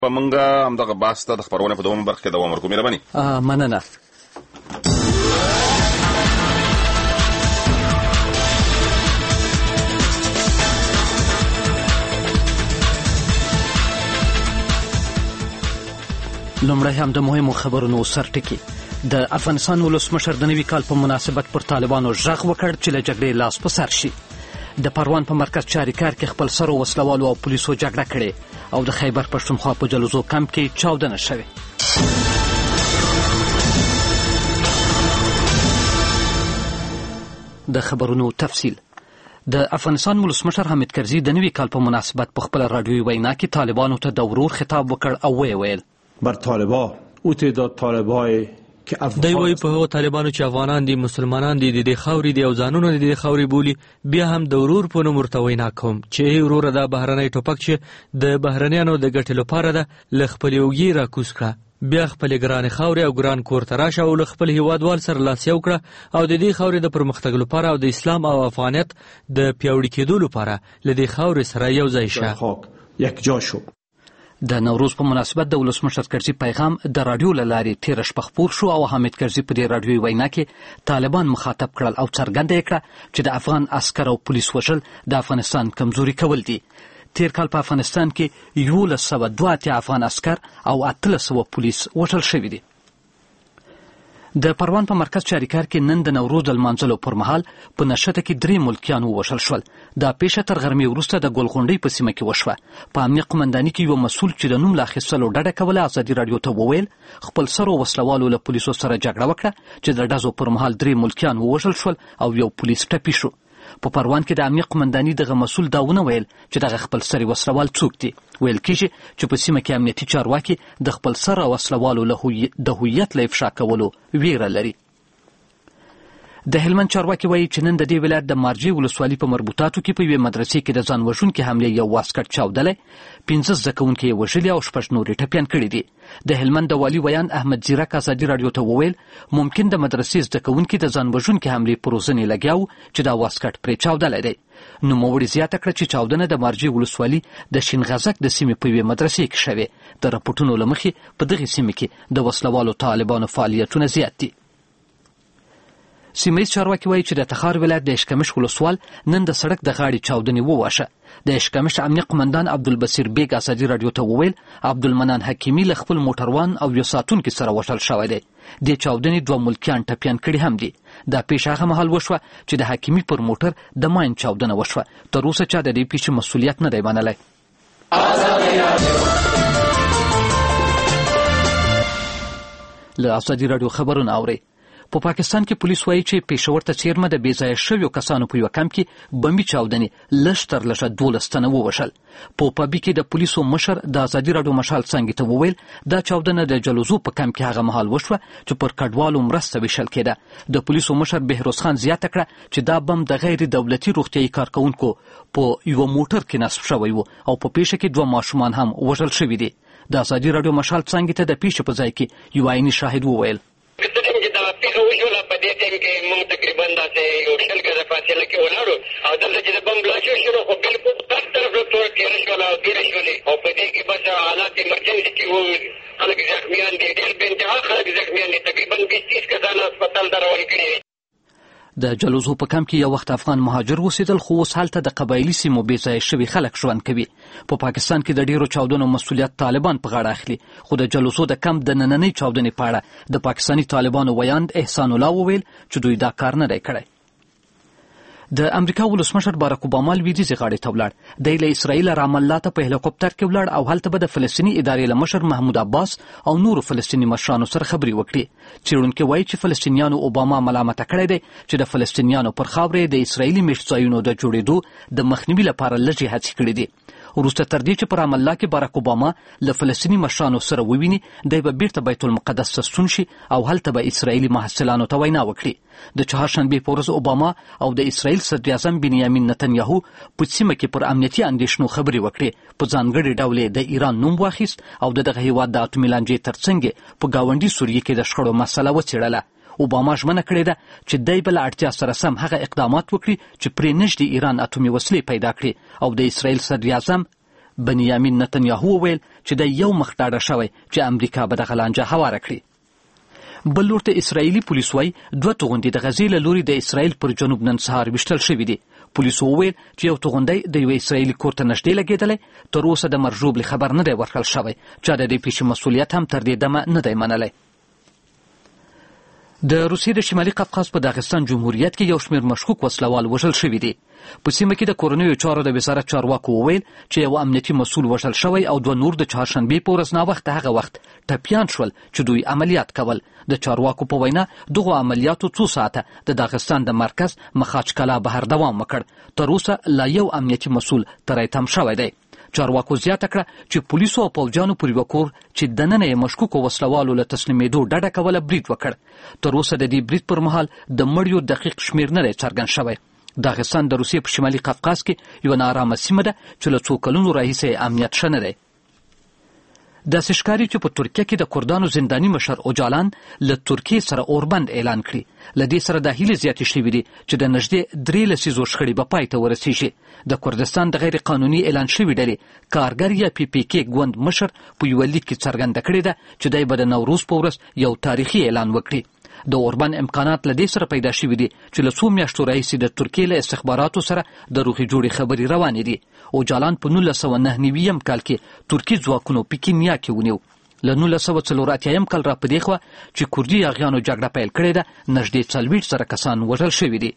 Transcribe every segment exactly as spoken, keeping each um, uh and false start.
په منګه همدغه بحث ته د خپرونې په دومره برخه کې دوام ورکوو. مهرباني. مننه. لومړی هم د مهمو خبرونو سرټکي. د افغانستان ولسمشر د نوي کال په مناسبت پر طالبانو غږ وکړ چې له جګړې لاس په سر شي. د پروان په مرکز چاریکار کې خپل سرو وسلوالو او پولیسو جګړه کړې او د خیبر پښتونخوا په جلوزو کمپ کې چاودنه شوې. د خبرونو تفصیل. د افغانستان ولسمشر حامد کرزي د نوي کال په مناسبت په خپل رادیوي وینا کې طالبانو ته د ورور خطاب وکړ او ویې ویل: بر طالبان او تعداد طالبای دی وایي په هغو طالبانو چې افغانان دي، مسلمانان دي، د دې خاورې دي او ځانونه د دې خاورې بولي، بیا هم د ورور په نوم ورته وینا کوم چې وروره دا بهرنی ټوپک چې د بهرنیانو د ګټې لپاره ده له خپلې اوږې راکوز کړه، بیا خپلې ګرانې خاورې او ګران کور ته راشه او له خپل هیوادوال سره لاس یو کړه او د دې خاورې د پرمختګ لپاره او د اسلام او افغانیت د پیاوړي کېدو لپاره له دې خاورې سره یو ځای شه. یکجا شو. د نوروز په مناسبت د ولسمشر کرزي پیغام د رادیو له لارې تېره شپه خپور شو او حامد کرزي په دې رادیوي وینا کې طالبان مخاطب کړل او څرګنده یې کړه چې د افغان عسکر او پولیس وژل د افغانستان کمزوري کول دي. تېر کال په افغانستان کې یولس سوه دوه اتیا افغان عسکر او اتلس سوه پولیس وژل شوي دي. د پروان په مرکز چاریکار کې نن د نوروز د لمانځلو پر مهال په نښته کې درې ملکیان ووژل شول. دا پیښه تر غرمې وروسته د ګلغونډۍ په سیمه کې وشوه. په امنیه قمنداني کې یو مسؤل چې د نوم له اخیستلو ډډه کوله ازادي راډیو ته وویل خپل سرو وسلوالو له پولیسو سره جګړه وکړه چې د ډزو پر مهال درې ملکیان ووژل شول او یو پولیس ټپي شو. په پروان کې د امنیه قمنداني دغه مسؤل دا ونه ویل چې دغه خپل سري وسلوال څوک دي. ویل کېږي چې په سیمه کې امنیتي چارواکي د خپل سره وسلوالو له د هویت له افشا کولو ویره لري. د هلمند چارواکي وایي چې نن د دې ولایت د مارجې ولسوالي په مربوطاتو کې په یوې مدرسې کې د ځان وژونکې حملې یو واسکټ چاودلی، پنځه زده کوونکي یې وژلي او شپږ نور یې ټپیان کړي دي. د هلمند د والي ویان احمد زیرک ازادي راډیو ته وویل ممکن د مدرسې زده کوونکي د ځان وژونکې حملې په روزنې لګیا وو چې دا واسکټ پرې چاودلی دی. نوموړي زیاته کړه چې چاودنه د مارجې ولسوالي د شینغزک د سیمې په یوې مدرسې کې شوې. د راپورټونو له مخې په دغې سیمې کې د وسلوالو طالبانو فعالیتونه زیات دي. سیمه ییز چارواکي وایي چې د تخار ولایت د اشکمش ولسوال نن د سړک د غاړې چاودنې وواشه. د اشکمش امنیه قمندان عبدالبصیر بیګ ازادي راډیو ته وویل عبدالمنان حکیمي له خپل موټروان او یو ساتونکي سره وژل شوی دی. د چاودنې دوه ملکیان ټپیان کړي هم دي. دا پیښه هغه مهال وشوه چې د حکیمي پر موټر د ماین چاودنه وشوه. تر اوسه چا د دې پیښې مسؤلیت نه دی منلی. له ازادي راډیو خبرونه اورئ. په پاکستان کې پولیس وایي چې پېښور ته څیرمه د بې ځایه شویو کسانو په یوه کمپ کې بمبي چاودنې لږ تر لږه دولس تنه ووژل. په پابي کې د پولیسو مشر د ازادي راډیو مشال څانګې ته وویل دا چاودنه د جلوزو په کمپ کې هغه مهال وشوه چې پر کډوالو مرسته ویشل کېده. د پولیسو مشر بهروز خان زیاته کړه چې دا بم د غیر دولتي روغتیایي کارکوونکو په یوه موټر کې نصب شوی و او په پیښه کې دوه ماشومان هم وژل شوي دي. د ازادي راډیو مشال څانګې ته د پیښې په ځای کې یو عیني شاهد وویل په دې ټایم کې موږ تقریبا داسې یو شل ګزه فاصله کې ولاړو او دلته چې د بم بلاچو شروع خو بلکل هر طرف له تور تېره شوله او تېره شولې او په دې کې بس حالات ایمرجنسي کې وو. خلک زخمیان دي، ډېر بې انتها خلک زخمیان دي. تقریبا بیس تیس کسان هسپتال ته روان کړي دي. د جلوزو په کمپ کې یو وخت افغان مهاجر اوسېدل خو اوس هلته د قبایلي سیمو بې ځایه شوي خلک ژوند کوي. په پاکستان کې د ډېرو چاودنو مسؤلیت طالبان په غاړه اخلي، خو د جلوزو د کمپ د نننۍ چاودنې په اړه د پاکستاني طالبانو ویاند احسان الله وویل چې دوی دا کار نه دی کړی. د امریکا ولسمشر باراک اوباما لویدیځې غاړې ته ولاړ. دی له اسرائیل رام الله ته په هلیکوپټر کې ولاړ او هلته به د فلسطیني ادارې له مشر محمود عباس او نورو فلسطیني مشرانو سره خبرې وکړي. څېړونکي وایي چې فلسطینیانو اوباما ملامته کړی دی چې د فلسطینیانو پر خاورې د اسرائیلي میشت ځایونو د جوړېدو د مخنیوي لپاره لږې هڅې کړې دي. وروسته تر دې چې په رام الله کې باراک اوباما له فلسطیني مشرانو سره وویني، دی به بیرته بیت المقدس ته ستون شي او هلته به اسرائیلي محصلانو ته وینا وکړي. د چهارشنبې په ورځ اوباما او د اسرائیل صدراعظم بنیامین نتنیاهو په سیمه کې پر امنیتي اندېښنو خبرې وکړې. په ځانګړي ډول د ایران نوم واخیست او د دغه هیواد د اټومي لانجې تر څنګ په ګاونډي سوریې کې د شخړو مسله وڅېړله. اوباما ژمنه کړې ده چې دی به له اړتیا سره سم هغه اقدامات وکړي چې پرې نږدې ایران اټومي وسلې پیدا کړي او د اسرائیل صدراعظم بنیامین نتنیاهو وویل چې د یو مخ ډاډه شوی چې امریکا به دغه لانجه هواره کړي. بل لور ته اسرایلي پولیس وایي دوه توغندي د غزې له لوري د اسرایل پر جنوب نن سهار ویشتل شوي دي. پولیسو وویل چې یو توغندی د یوه اسرایلي کور ته نږدې لګېدلی، تر اوسه د مرګ ژوبلې خبر نه دی ورکړل شوی. چا د دې پیښې مسؤلیت هم تر دې دمه نه دی منلی. د روسیې د شمالي قفقاز په داغستان جمهوریت کې یو شمېر مشکوک وسلوال وژل شوي دي. په سیمه کې د کورنیو چارو د وزارت چارواکو وویل چې یو امنیتي مسؤل وژل شوی او دوه نور د چهارشنبې په ورځ ناوخته هغه وخت ټپیان شول چې دوی عملیات کول. د چارواکو په وینا دغو عملیاتو څو ساعته د داغستان د مرکز مخاچکلا بهر دوام وکړ. تر اوسه لا یو امنیتي مسؤل تری تم شوی دی. چارواکو زیاته کړه چې پولیسو او پوځیانو پر یوه کور چې دننه یې مشکوکو وسلوالو له تسلیمېدو ډډه کوله برید وکړ. تر اوسه د دې برید پر مهال د مړیو دقیق شمېر نه دی څرګند شوی. داغستان د روسیې په شمالي قفقاز کې یوه ناارامه سیمه ده چې له څو کلونو راهیسې امنیت ښه نه دی. داسې ښکاري چې په ترکیه کې د کردانو زنداني مشر اوجالان له ترکیې سره اوربند اعلان کړي. له دې سره دا هیلې زیاتې شوي دي چې د نږدې درې لسیزو شخړې به پای ته ورسیږي. د کردستان د غیر قانوني اعلان شوي ډلې کارګر یا پی پی کې ګوند مشر په یوه لیک کې څرګنده کړې ده چې دی به د نوروز په ورځ یو تاریخي اعلان وکړي. د اوربند امکانات له دې سره پیدا شوي دي چې له څو میاشتو راهیسې د ترکیې له استخباراتو سره د روغې جوړې خبرې روانې دي. اوجالان په نولس سوه نهه نوي کال کې ترکي ځواکونو په کینیا کې ونیو. له نولس سوه څلور اتیا کال را په دې خوا چې کردي یاغیانو جګړه پیل کړې ده نږدې څلوېښت زره کسان وژل شوي دي.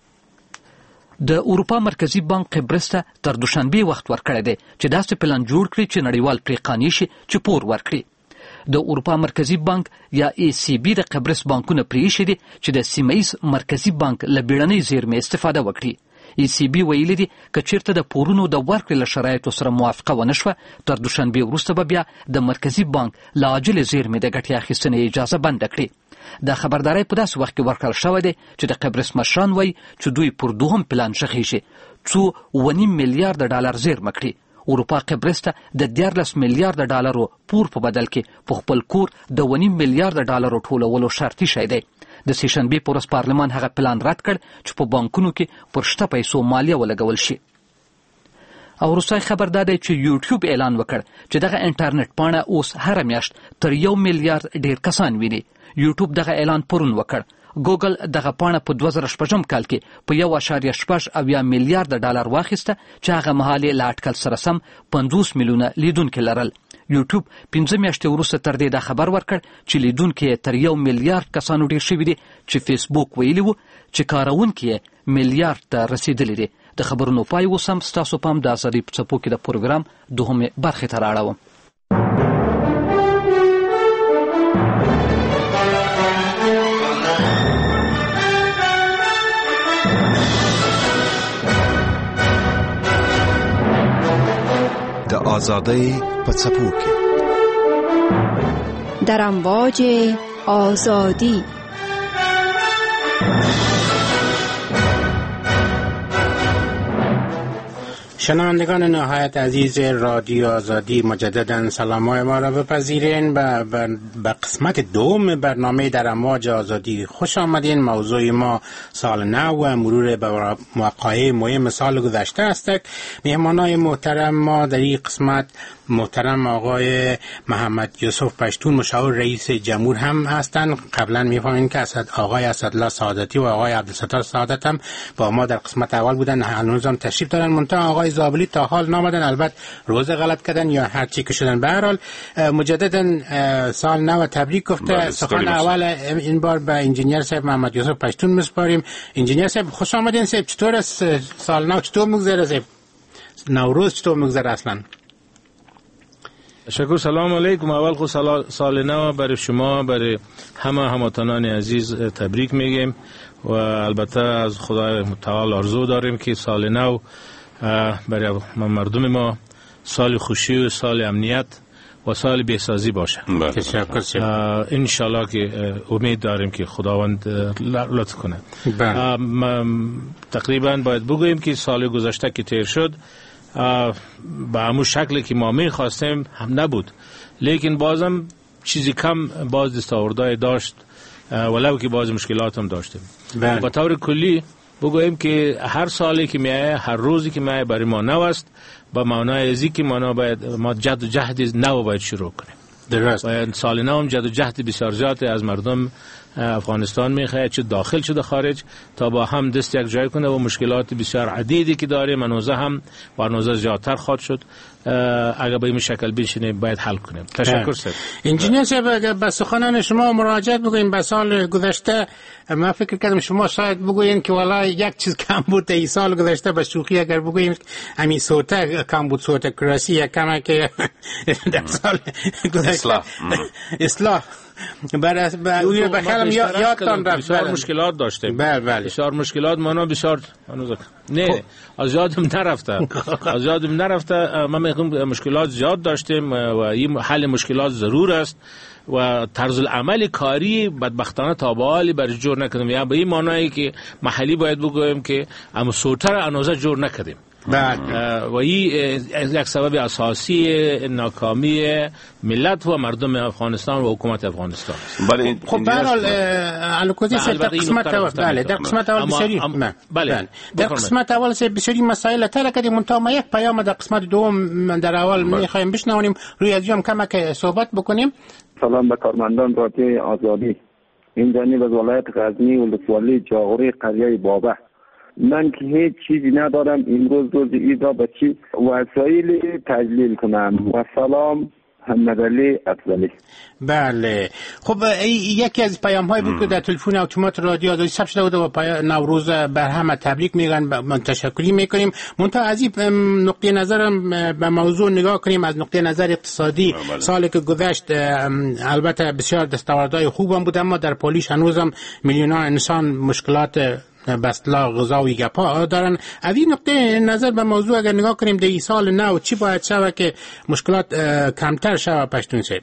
د اروپا مرکزي بانک قبرس ته تر دوشنبې وخت ورکړی دی چې داسې پلان جوړ کړي چې نړیوال پرې قانع شي چې پور ورکړي. د اروپا مرکزي بانک یا ای سی بي د قبرس بانکونه پرې ایښي دي چې د سیمه ایز مرکزي بانک له بیړنۍ زیرمې استفاده وکړي. ای سی بي ویلي دي که چیرته د پورونو د ورکړې له شرایطو سره موافقه ونه شوه تر دوشنبې وروسته به بیا د مرکزي بانک له عاجلې زیرمې د ګټې اخیستنې اجازه بنده کړي. دا خبرداری په داسې وخت کې ورکړل شوی دی چې د قبرس مشران وایي چې دوی پر دوهم پلان ښخېږي څو اوه نیم میلیارده ډالر زیرمه کړي. اروپا قبرس ته د دیارلس میلیارده ډالرو پور په بدل کې په خپل کور د اوه نیم میلیارده ډالرو ټولولو شرطي شی دی. د سېشنبې په ورځ پارلمان هغه پلان رد کړ چې په بانکونو کې پر شته پیسو مالیه ولګول شي. او وروستی خبر دا دی چې یوټیوب اعلان وکړ چې دغه انټرنیټ پاڼه اوس هره میاشت تر یو میلیارد ډیر کسان ویني. یوټیوب دغه اعلان پرون وکړ. ګوګل دغه پاڼه په دوه زره شپږم کال کې په یو اشاریه شپږ اویا میلیارده ډالر واخیسته چې هغه مهال یې له اټکل سره سم پنځوس میلیونه لیدونکي لرل. یوټیوب پنځه میاشتې وروسته تر دې دا خبر ورکړ چې لیدونکي یې تر یو میلیارد کسانو ډېر شوي دي چې فیسبوک ویلي و چې کاروونکي یې میلیارد ته رسېدلي دي. د خبرونو پای اوس هم ستاسو پام د ازادۍ په څپو کې د پروګرام دوهمې برخې ته رااړوم. د آزادۍ په څپو کې در امواج آزادی. شنوندگان نهایت عزیز رادیو آزادی، مجددا سلام‌های ما را بپذیرین. به به قسمت دوم برنامه در امواج آزادی خوش آمدین. موضوع ما سال نو و مرور به وقایع مهم سال گذشته است. مهمانای محترم ما در این قسمت محترم آقای محمد یوسف پشتون، مشاور رئیس جمهور هم هستند. قبلا می‌فهمین که اسد آقای اسدالله سعادتی و آقای عبدالستار سعادت هم با ما در قسمت اول بودن، هنوز هم تشریف دارن. منتها آقای زابلی تا حال نامدن، البته روز غلط کردن یا هر چی که شدن. به هر حال مجددا سال نو تبریک گفته. سخن اول این بار به انجینیر صاحب محمد یوسف پشتون می‌سپاریم. انجینیر صاحب خوش آمدین. صاحب چطور است سال نو؟ چطور می‌گذره صاحب؟ نوروز چطور می‌گذره اصلا؟ تشکر. سلام علیکم. اول خود سال نو برای شما، برای همه هموطنان عزیز تبریک میگیم و البته از خدای متعال آرزو داریم که سال نو برای مردم ما سال خوشی و سال امنیت و سال بهسازی باشه. ان شاء الله که امید داریم که خداوند لطف کنه. تقریبا باید بگوییم که سال گذشته که تیر شد به همون شکلی که ما می‌خواستیم هم نبود، لیکن بازم چیزی کم باز دستاوردهای داشت، ولو که باز مشکلات هم داشتیم. به طور کلی بگوییم که هر سالی که میایه، هر روزی که میایه برای ما نو است، با معنای ازی که ما باید ما جد و جهد نو باید شروع کنیم. درست. باید سال نو هم جد و جهد بسیار زیاد از مردم افغانستان میخواد، چه داخل چه خارج، تا با هم دست یک جای کنه و مشکلات بسیار عدیدی که داریم منوزه هم برنامه زیادتر خواهد شد. اگر به این شکل بشینیم باید حل کنیم. تشکر سر. انجینیر صاحب، به سخنان شما مراجعت بگوییم. به سال گذشته من فکر کردم شما شاید بگویین که والا یک چیز کم بود این سال گذشته، به شوخی اگر بگوییم همین صوته کم بود، صوت کراسی یک کمه که در سال گذشته اصلاح اصلاح برای به بخیرم یادتان رفت. بسیار مشکلات داشتیم. بله بله. بسیار مشکلات مانا بسیار نه از یادم نرفته از یادم نرفته من میگم مشکلات زیاد داشتیم و این حل مشکلات ضرور است و طرز العمل کاری بدبختانه تا به حال بر جور نکردیم. یا به این معنایی که محلی باید بگویم که اما سوتر انوزه جور نکردیم. و این یک سبب اساسی ناکامی ملت و مردم افغانستان و حکومت افغانستان است. بله. خب به هر حال الکوزی در قسمت اول بله در قسمت اول بسیاری بله در قسمت اول بسیاری مسائل تر کردیم. منتها ما یک پیام در قسمت دوم در اول میخوایم بشنویم، روی از جام کمک صحبت بکنیم. سلام به کارمندان رادیوی آزادی. این جانب از ولایت غزنی ولسوالی جاغوری قریه بابه. من که هیچ چیزی ندارم، امروز روز ایدا به چی وسایل تجلیل کنم. و سلام، محمد علی افضلی. بله خب یکی از پیام های بود که در تلفن اتومات رادیو آزادی ثبت شده بود و نوروز بر همه تبریک میگن، من تشکری میکنیم. منتها از این نقطه نظرم به موضوع نگاه کنیم از نقطه نظر اقتصادی. سالی که گذشت البته بسیار دستاوردهای خوبم بود، اما در پولیش هنوزم میلیونان انسان مشکلات به اصطلاح غذایی گپا دارن. از این نقطه نظر به موضوع اگر نگاه کنیم در این سال نو چی باید شوه که مشکلات کمتر شوه پشتون صاحب؟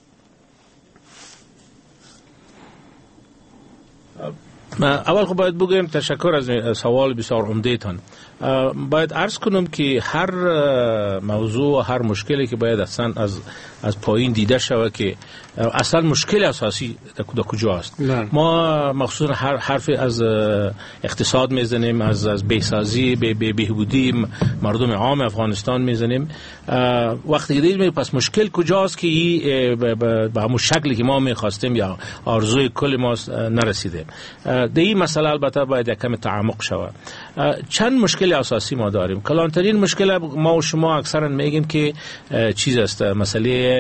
اول خب باید بگویم تشکر از سوال بسیار عمده تان. باید عرض کنم که هر موضوع و هر مشکلی که باید اصلا از از پایین دیده شود که اصلا مشکل اساسی در کجاست. ما مخصوصا هر حرف از اقتصاد میزنیم، از از بهسازی به به بهبودی مردم عام افغانستان میزنیم. وقتی دیدیم پس مشکل کجاست که به همون شکلی که ما میخواستیم یا آرزوی کل ما نرسیده. در این مسئله البته باید کمی تعمق شود. چند مشکل اساسی ما داریم. کلانترین مشکل ما و شما اکثرا میگیم که چیز است، مسئله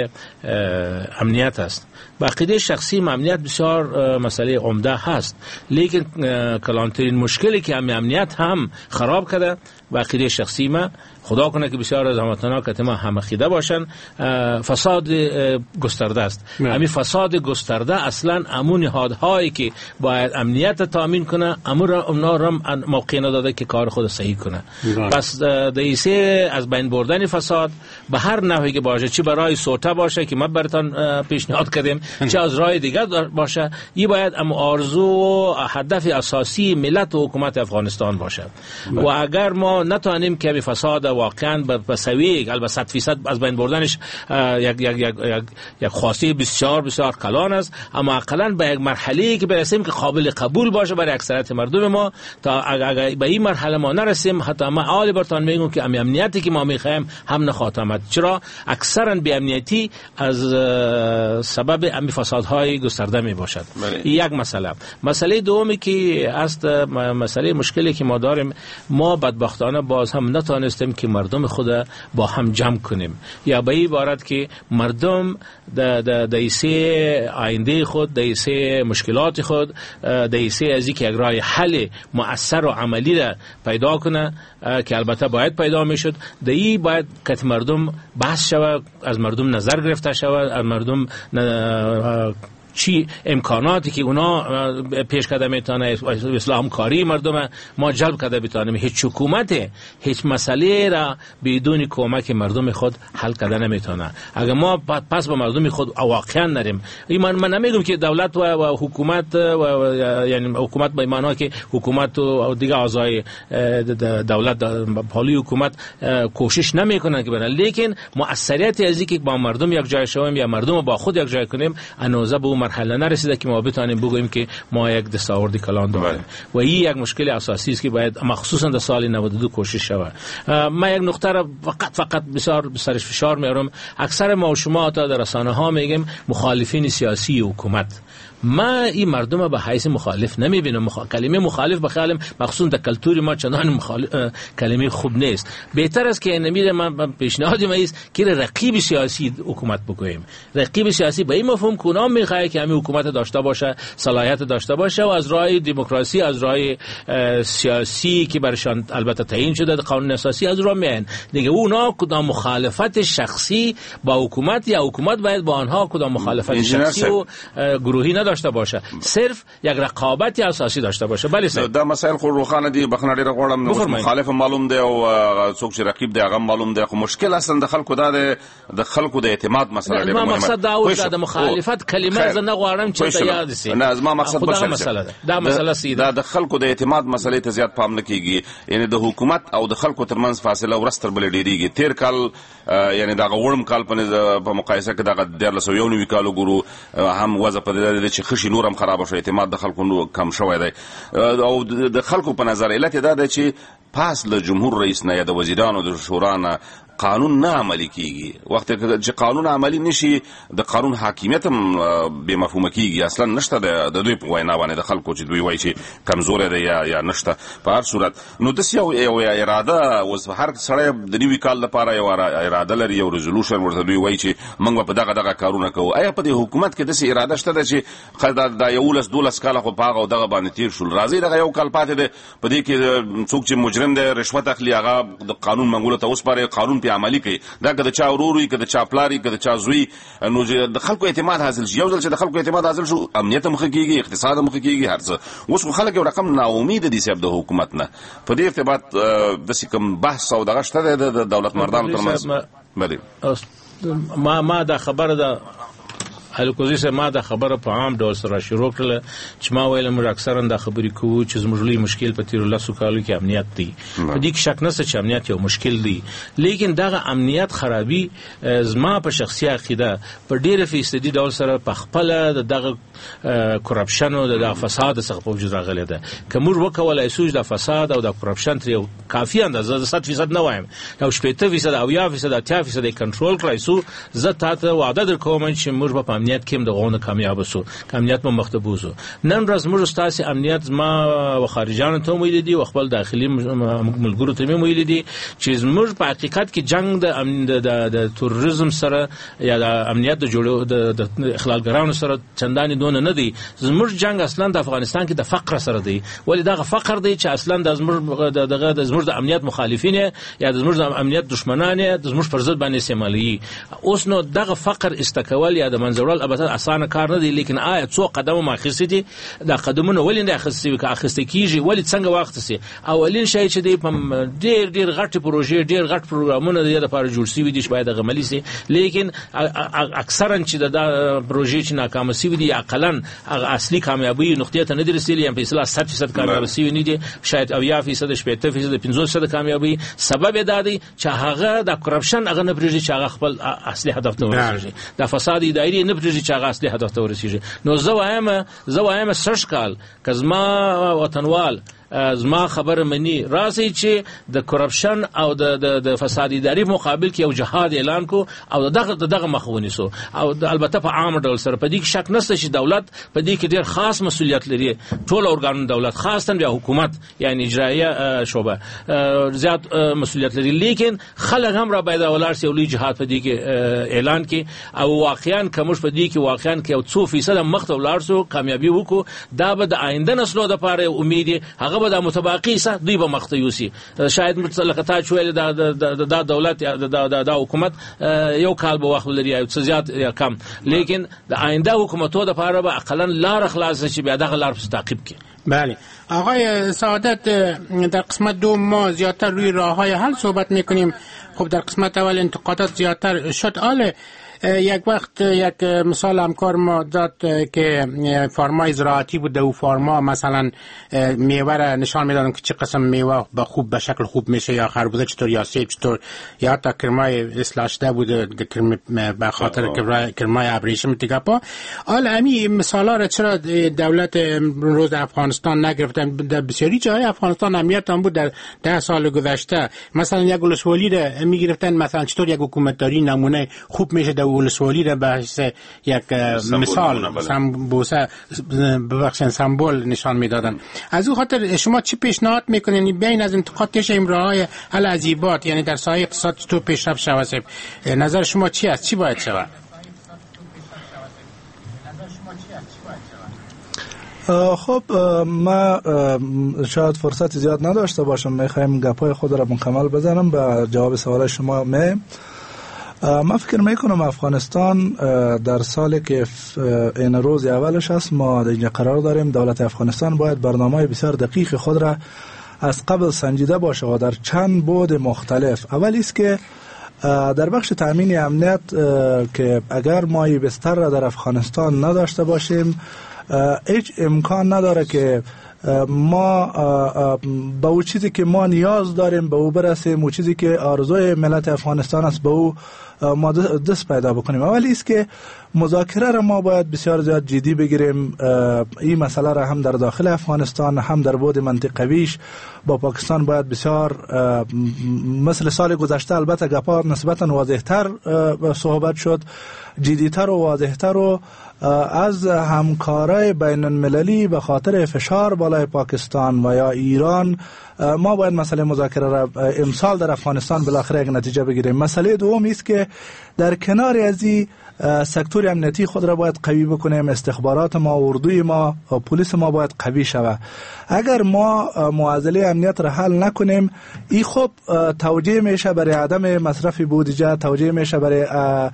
امنیت است. با عقیده شخصی امنیت بسیار مسئله عمده هست، لیکن کلانترین مشکلی که امنیت هم خراب کرده با عقیده شخصی ما، خدا کنه که بسیار از هموطنان که ما هم عقیده باشن، فساد گسترده است. همین فساد گسترده اصلا امون نهادهایی که باید امنیت تامین کنه امور اونا را موقع نداده که کار خود صحیح کنه. پس دیسه از بین بردن فساد به هر نحوی که باشه، چه برای سوته باشه که ما براتون پیشنهاد کردیم، چه از راه دیگر باشه، این باید ام آرزو و هدف اساسی ملت و حکومت افغانستان باشه. و اگر ما نتونیم که فساد واقعا به سوی البته صد فیصد از بین بردنش یک یک یک یک خواسته بسیار بسیار کلان است، اما اقلا به یک مرحله‌ای که برسیم که قابل قبول باشه برای اکثریت مردم ما. تا اگر به این مرحله ما نرسیم، حتی ما عالی برتون میگم که امنیتی که ما میخوایم هم نخواهد آمد. چرا اکثرا بی امنیتی از سبب امی فسادهای گسترده می باشد. یک مسئله. مسئله دومی که است مسئله مشکلی که ما داریم، ما بدبختانه باز هم نتونستیم که مردم خود با هم جمع کنیم، یا به این عبارت که مردم د د دیسه آینده خود، دیسه مشکلات خود، دیسه از اینکه یک راه حل مؤثر و عملی را پیدا کنه که البته باید پیدا میشد. د این باید که مردم بحث شود، از مردم نظر گرفته شود، از مردم چی امکاناتی که اونا پیش کرده میتونه اسلام کاری مردم ما جلب کرده بتونیم. هیچ حکومت هیچ مسئله را بدون کمک مردم خود حل کرده نمیتونه. اگر ما پس به مردم خود واقعا نریم، من من نمیگم که دولت و حکومت و یعنی حکومت به معنی که حکومت و دیگه اعضای دولت پالی حکومت کوشش نمیکنن که برن، لیکن مؤثریت از اینکه با مردم یک جای شویم یا مردم با خود یک جای کنیم انوزه به مرحله نرسیده که ما بتونیم بگوییم که ما یک دستاورد کلان داریم و این یک مشکل اساسی است که باید مخصوصا در سال نود و دو کوشش شود. ما یک نقطه را فقط فقط بسیار سرش فشار میارم. اکثر ما و شما تا در رسانه ها میگیم مخالفین سیاسی حکومت. ما این مردم به حیث مخالف نمیبینم. مخ... کلمه مخالف به خیالم مخصوصا در کلتور ما چندان مخالف... کلمه خوب نیست. بهتر است که نمیده من پیشنهاد ما است که رقیب سیاسی حکومت بگوییم. رقیب سیاسی به این مفهوم که اونام میخواد که همین حکومت داشته باشه، صلاحیت داشته باشه و از راه دموکراسی، از راه سیاسی که برشان البته تعیین شده در قانون اساسی از راه میان. دیگه اونا کدام مخالفت شخصی با حکومت یا حکومت باید با آنها کدام مخالفت شخصی و گروهی داشته باشه، صرف یک رقابت اساسی داشته باشه. بله صاحب دا مسائل خو روخانه دي بخنه ډیره غوړم مخالف معلوم دی او څوک چې رقیب دی هغه معلوم دی. خو مشکل اصلا د خلکو دا د خلکو د اعتماد مسله ډیره مهمه. مقصد دا و د مخالفت کلمه زه نه غواړم چې ته یاد شي. نه زما مقصد بشر مسله ده. دا مسله سیده دا د خلکو د اعتماد مسلې ته زیات پام نه کیږي. یعنی د حکومت او د خلکو ترمنځ فاصله ورستر بل ډیریږي. تیر کال یعنی دا غوړم کال په مقایسه کې دا د دیارلس یو نوي کالو ګورو هم وځه په دې چې خشي نورم خراب شو، اعتماد د خلکو کم شوی دی او د خلکو په نظر علت دا ده چې پاس له جمهور رئیس نه یا د وزیرانو د شورا نه قانون نه عملی کیږي. وخت چې قانون عملی نشي د قانون حاکمیت هم به مفهوم کیږي. اصلا نشته د دوی په وینا باندې د خلکو چې دوی وایي چې کمزور دی یا یا نشته. په هر صورت نو د یو یو اراده اوس هر سړی د نیوي کال لپاره یو اراده لري، یو ریزولوشن ورته دوی وایي چې موږ په دغه دغه کارونه کوو. آیا په دې حکومت کې د اراده شته چې دا یو لس دولس کال خو پاغه او دغه باندې تیر شول، راځي دغه یو کال پاتې دی په دې کې څوک چې مجرم دی رشوت اخلي هغه د قانون منګولو ته اوس پاره قانون په عملی کوي. دا که د چا ورور وي، که د چا پلار وي، که د چا زوی، نو د خلکو اعتماد حاصل شي. یو ځل چې د خلکو اعتماد حاصل شو امنیت مخ کېږي، اقتصاد مخ کېږي، هر څه. اوس خلک یو رقم نا امید دي صاحب د حکومت نه. په دې ارتباط د سکم بحث او دغه شته د دولت مردانو ترمنځ. بله ما ما دا خبره ده الکوزي سه ما دا خبره په عام ډول سره شروع کړل چې ما ویل موږ اکثرا دا خبرې کوو چې زموږ لوی مشکل په تیر لاسو کالو کې امنیت دی. په دې کې شک نشته چې امنیت یو مشکل دی، لیکن دا امنیت خرابي زما په شخصي عقیده په ډیره فیصدي ډول سره په خپل دغه کرپشن او د فساد څخه په وجود راغلی ده. که موږ وکولای شو د فساد او د کرپشن تر یو کافي اندازه صد فیصد نه وایم او شپږ فیصد او یا فیصد اتیا فیصد کنټرول کړای سو، زه تاسو وعده درکوم چې موږ په امنیت کې د غوونه کامیاب شو، کامیاب مو مختبو شو. نن ورځ موږ ستاسو امنیت ما او خارجانو ته ویل دي او خپل داخلي ملګرو ته ویل دي چې موږ په حقیقت کې جنگ د د تروریزم سره یا د امنیت د جوړو د اخلالګرانو سره چندانې دونه نه دی. زموږ جنگ اصلا د افغانستان کې د فقر سره دی، ولی دا فقر دی چې اصلا د زموږ دغه د زموږ د امنیت مخالفین یا د زموږ د امنیت دشمنان د زموږ پر ضد باندې استعمالي. اوس نو دغه فقر استکول یا د منځورل البته اسانه کار نه دی، لیکن آیا څو قدمه ما اخیستي دي؟ دا قدمونه ولې نه اخیستي که اخیسته کیږي ولې څنګه وخت سي؟ اولین شی چې دی په ډیر ډیر غټ پروژې ډیر غټ پروګرامونه د لپاره جوړ شوي دي چې باید عملي سي، لیکن اکثرا چې د پروژې چې ناکام شوي دي عقلاً اصلي کامیابی نقطې ته نه رسیدلي، هم په اصطلاح صد فیصد کامیاب شوي نه دي، شاید اویا فیصد شپږ فیصد پنځوس فیصد کامیابی. سبب دا دی چې هغه د کرپشن هغه نه پرېږدي چې هغه خپل اصلي هدف ته ورسیږي، د فساد اداري نه پرېږدي چې هغه اصلي هدف ته ورسیږي. نو زه وایم زه وایم سږ کال که زما وطنوال زما خبر منی راځي چې د کرپشن او د د فساد اداري مقابل کې یو جهاد اعلان کو او دغه دغه مخونی سو او البته په عام ډول سره په دې کې شک نشته چې دولت په دې کې ډېر خاص مسولیت لري. ټول اورګانونه دولت خاصه بیا حکومت یعنی اجرایه شوبه زیات مسولیت لري، لیکن خلک هم را باید ولر سي ولې جهاد په دې کې اعلان کې او واقعا کومش په دې کې واقعا کې او څو فیصد مخ ته ولر سو کامیابی وکړو. دا به د آینده نسلو لپاره امید هغه به د متباقی سه دوی به مخ ته یوسي. شاید متلقه تا چویل د د دولت د د حکومت یو کال به وخت لري او څه زیات یا کم، لیکن د آینده حکومتونو لپاره به اقلا لار خلاص شي بیا دغه لار تعقیب کړي. بله آقای سعادت، در قسمت دو ما زیادتر روی راه‌های حل صحبت می‌کنیم. خب در قسمت اول انتقادات زیادتر شد. آله یک وقت یک مثال همکار ما داد که فارما زراعتی بود و فارما مثلا میوه را نشان میدادن که چه قسم میوه به خوب به شکل خوب میشه یا خربوزه چطور یا سیب چطور یا حتی کرمای اصلاح شده بود به خاطر کرمای ابریشم دیگه پا. حالا همین مثالا را چرا دولت روز افغانستان نگرفتن؟ در بسیاری جای افغانستان امنیت هم بود در ده سال گذشته. مثلا یک ولسوالی را میگرفتن، مثلا چطور یک حکومتداری نمونه خوب میشه در ولسوالی را به یک مثال سمبوسه ببخشید سمبل نشان میدادن. از اون خاطر شما چی پیشنهاد میکنین بین از انتقاد کشیم راههای حل عذیبات، یعنی در سایه اقتصاد تو پیشرفت شود؟ نظر شما چی است؟ چی باید شود؟ خب ما شاید فرصت زیاد نداشته باشم، میخوایم گپای خود را مکمل بزنم به جواب سوال شما. می ما فکر میکنم افغانستان در سالی که این روز اولش است ما اینجا قرار داریم، دولت افغانستان باید برنامه بسیار دقیق خود را از قبل سنجیده باشه و در چند بعد مختلف. اول است که در بخش تامین امنیت که اگر ما این بستر را در افغانستان نداشته باشیم هیچ امکان نداره که ما به اون چیزی که ما نیاز داریم به او برسیم، اون چیزی که آرزوی ملت افغانستان است به او ما دست پیدا بکنیم. اولی است که مذاکره را ما باید بسیار زیاد جدی بگیریم. این مسئله را هم در داخل افغانستان هم در بعد منطقویش با پاکستان باید بسیار مثل سال گذشته البته گپا نسبتا واضح‌تر صحبت شد، جدی‌تر و واضح‌تر و از همکارای بین المللی به خاطر فشار بالای پاکستان و یا ایران ما باید مسئله مذاکره را امسال در افغانستان بالاخره یک نتیجه بگیریم. مسئله دوم است که در کنار از این سکتور امنیتی خود را باید قوی بکنیم، استخبارات ما، اردوی ما، پلیس ما باید قوی شود. اگر ما معضله امنیت را حل نکنیم این خب توجیه میشه برای عدم مصرف بودجه، توجیه میشه برای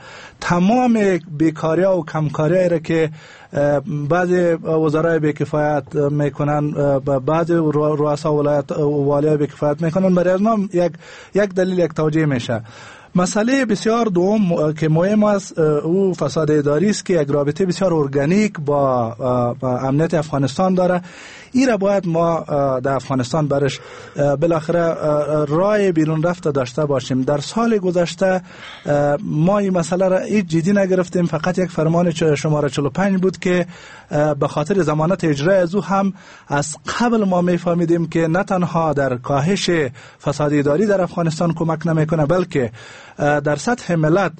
تمام بیکاری و کمکاری را که بعضی وزرای بی‌کفایت میکنن، بعضی رؤسا ولایت والیای بی‌کفایت میکنن، برای از ما یک یک دلیل یک توجیه میشه. مسئله بسیار دوم که مهم است او فساد اداری است که یک رابطه بسیار ارگانیک با امنیت افغانستان داره. این را باید ما در افغانستان برش بالاخره راه بیرون رفته داشته باشیم. در سال گذشته ما این مسئله را هیچ جدی نگرفتیم، فقط یک فرمان شماره چهل و پنج بود که به خاطر ضمانت اجرای از او هم از قبل ما میفهمیدیم که نه تنها در کاهش فساد اداری در افغانستان کمک نمیکنه بلکه در سطح ملت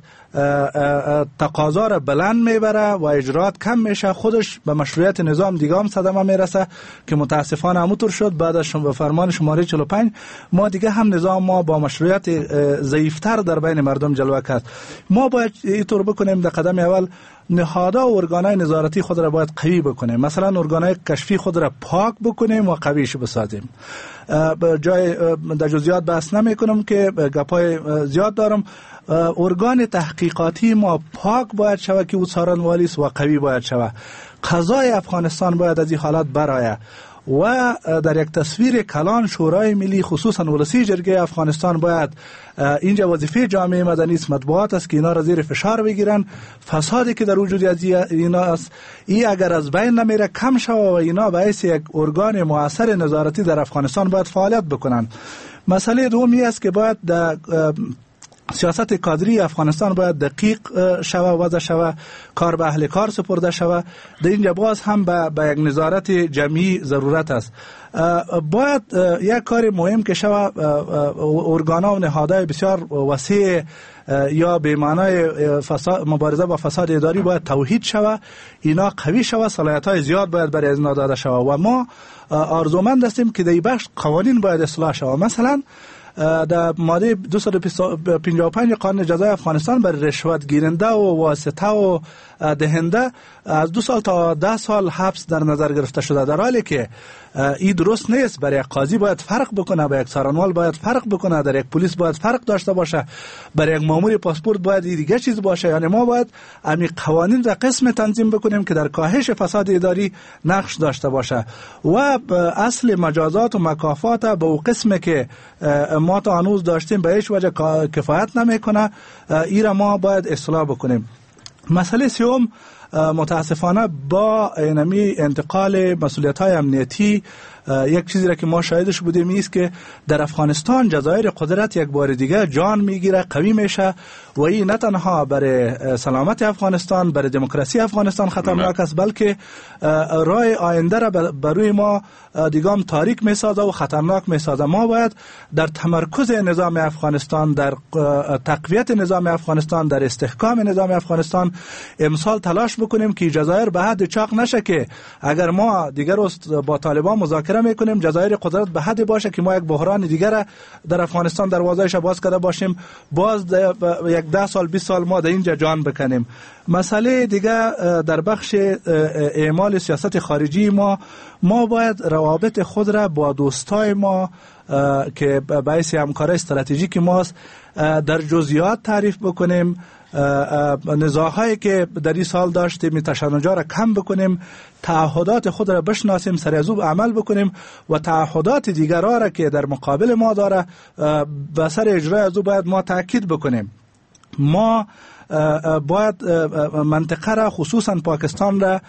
تقاضا را بلند میبره و اجرات کم میشه، خودش به مشروعیت نظام دیگه هم صدمه میرسه که متاسفانه همونطور شد. بعد از فرمان شماره چهل و پنج ما دیگه هم نظام ما با مشروعیت ضعیفتر در بین مردم جلوه کرد. ما باید اینطور بکنیم در قدم اول نهادها و ارگانهای نظارتی خود را باید قوی بکنیم، مثلا ارگانهای کشفی خود را پاک بکنیم و قویش بسازیم. جای در جزئیات بحث نمی کنم که گپای زیاد دارم. ارگان تحقیقاتی ما پاک باید شود که او څارنوالی است و قوی باید شود. قضای افغانستان باید از این حالات برآید و در یک تصویر کلان شورای ملی خصوصا ولسی جرگه افغانستان باید اینجا وظیفه جامعه مدنی است، مطبوعات است که اینا را زیر فشار بگیرن. فسادی که در وجود از اینا است این اگر از بین نمیره کم شود و اینا باعث یک ارگان مؤثر نظارتی در افغانستان باید فعالیت بکنن. مسئله دومی است که باید در سیاست کادری افغانستان باید دقیق شوه، وضع شوه، کار به اهل کار سپرده شوه. در اینجا باز هم به, به یک نظارت جمعی ضرورت است. باید یک کار مهم که شوه ارگان‌ها و نهادهای بسیار وسیع یا به معنای مبارزه با فساد اداری باید توحید شوه، اینا قوی شوه، صلاحیت‌های زیاد باید برای اینا داده شوه و ما آرزومند هستیم که در این بخش قوانین باید اصلاح شوه. مثلا در ماده دویست و پنجاه و پنج قانون جزای افغانستان بر رشوت گیرنده و واسطه و دهنده از دو سال تا ده سال حبس در نظر گرفته شده، در حالی که این درست نیست. برای یک قاضی باید فرق بکنه، برای یک سارنوال باید فرق بکنه، در یک پلیس باید فرق داشته باشه، برای یک مامور پاسپورت باید دیگه چیز باشه. یعنی ما باید امی قوانین را قسم تنظیم بکنیم که در کاهش فساد اداری نقش داشته باشه و اصل مجازات و مکافات به او قسم که ما تا هنوز داشتیم به هیچ وجه کفایت نمیکنه. این را ما باید اصلاح بکنیم. مسئله سوم، متاسفانه با اینمی انتقال مسئولیت‌های امنیتی یک چیزی را که ما شاهدش بودیم است که در افغانستان جزایر قدرت یک بار دیگه جان میگیره، قوی میشه و این نه تنها برای سلامت افغانستان، برای دموکراسی افغانستان خطرناک است، بلکه راه آینده را بروی ما دیگام تاریک میسازه و خطرناک میسازه. ما باید در تمرکز نظام افغانستان، در تقویت نظام افغانستان، در استحکام نظام افغانستان امسال تلاش بکنیم که جزایر به حد چاق نشه که اگر ما دیگر با طالبان مذاکره میکنیم جزایر قدرت به حد باشه که ما یک بحران دیگر در افغانستان دروازه‌اش باز کرده باشیم، باز یک ده سال بیست سال ما در اینجا جان بکنیم. مسئله دیگه در بخش اعمال سیاست خارجی ما ما باید روابط خود را با دوستای ما که باعث همکاری استراتژیک ماست در جزئیات تعریف بکنیم. نزاع‌هایی که در این سال داشتیم تشنجا را کم بکنیم، تعهدات خود را بشناسیم، سر از او عمل بکنیم و تعهدات دیگران را که در مقابل ما داره به سر اجرای از او باید ما تاکید بکنیم. ما باید منطقه را خصوصا پاکستان را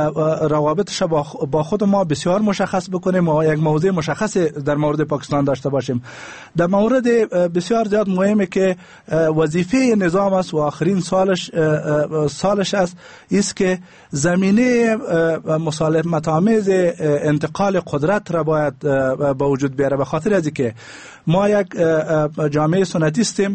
روابطش با خود ما بسیار مشخص بکنیم و یک موضع مشخص در مورد پاکستان داشته باشیم. در مورد بسیار زیاد مهمه که وظیفه نظام است و آخرین سالش سالش است است که زمینه مسالمت آمیز انتقال قدرت را باید به وجود بیاره. به خاطر از که ما یک جامعه سنتی هستیم،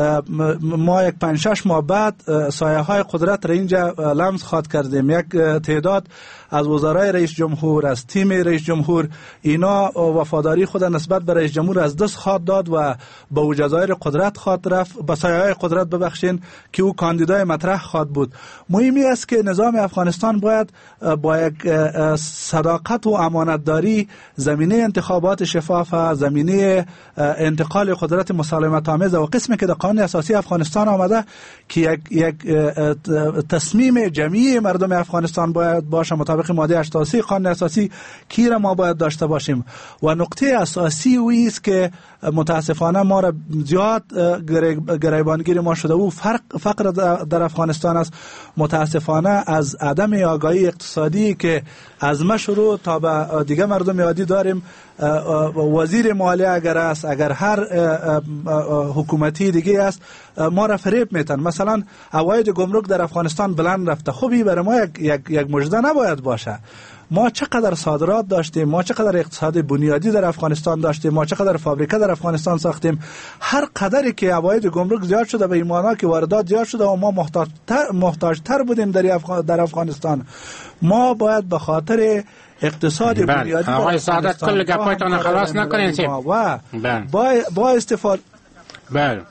ما یک پنج شش ماه بعد سایه های قدرت را اینجا لمس خواد کردیم. یک تعداد از وزرای رئیس جمهور، از تیم رئیس جمهور، اینا وفاداری خود نسبت به رئیس جمهور از دست خواد داد و به جزایر قدرت خواد رفت، به سایه های قدرت ببخشین که او کاندیدای مطرح خواد بود. مهمی است که نظام افغانستان باید با یک صداقت و امانتداری زمینه انتخابات شفاف، زمینه انتقال قدرت مسالمت آمیز و قسمی که در قانون اساسی افغانستان آمده که یک, یک تصمیم جمعی مردم افغانستان باید باشه مطابق ماده هشتاد و سه قانون اساسی کی را ما باید داشته باشیم. و نقطه اساسی وی است که متاسفانه ما را زیاد گریبانگیر ما شده و فرق فقر در افغانستان است. متاسفانه از عدم آگاهی اقتصادی که از ما شروع تا به دیگه مردم عادی داریم، وزیر مالیه اگر است، اگر هر حکومتی دیگه است ما را فریب میتن. مثلا عواید گمرک در افغانستان بلند رفته، خوبی برای ما یک, یک, یک مژده نباید باشه. ما چقدر صادرات داشتیم، ما چقدر اقتصاد بنیادی در افغانستان داشتیم، ما چقدر فابریکه در افغانستان ساختیم. هر قدری که عواید گمرک زیاد شده به ایمانا که واردات زیاد شده و ما محتاج تر, محتاج تر بودیم در, افغ... در افغانستان. ما باید به خاطر اقتصاد بنیادی در آقای سعادت کل گپایتان خلاص نکنین و با, با استفاده بله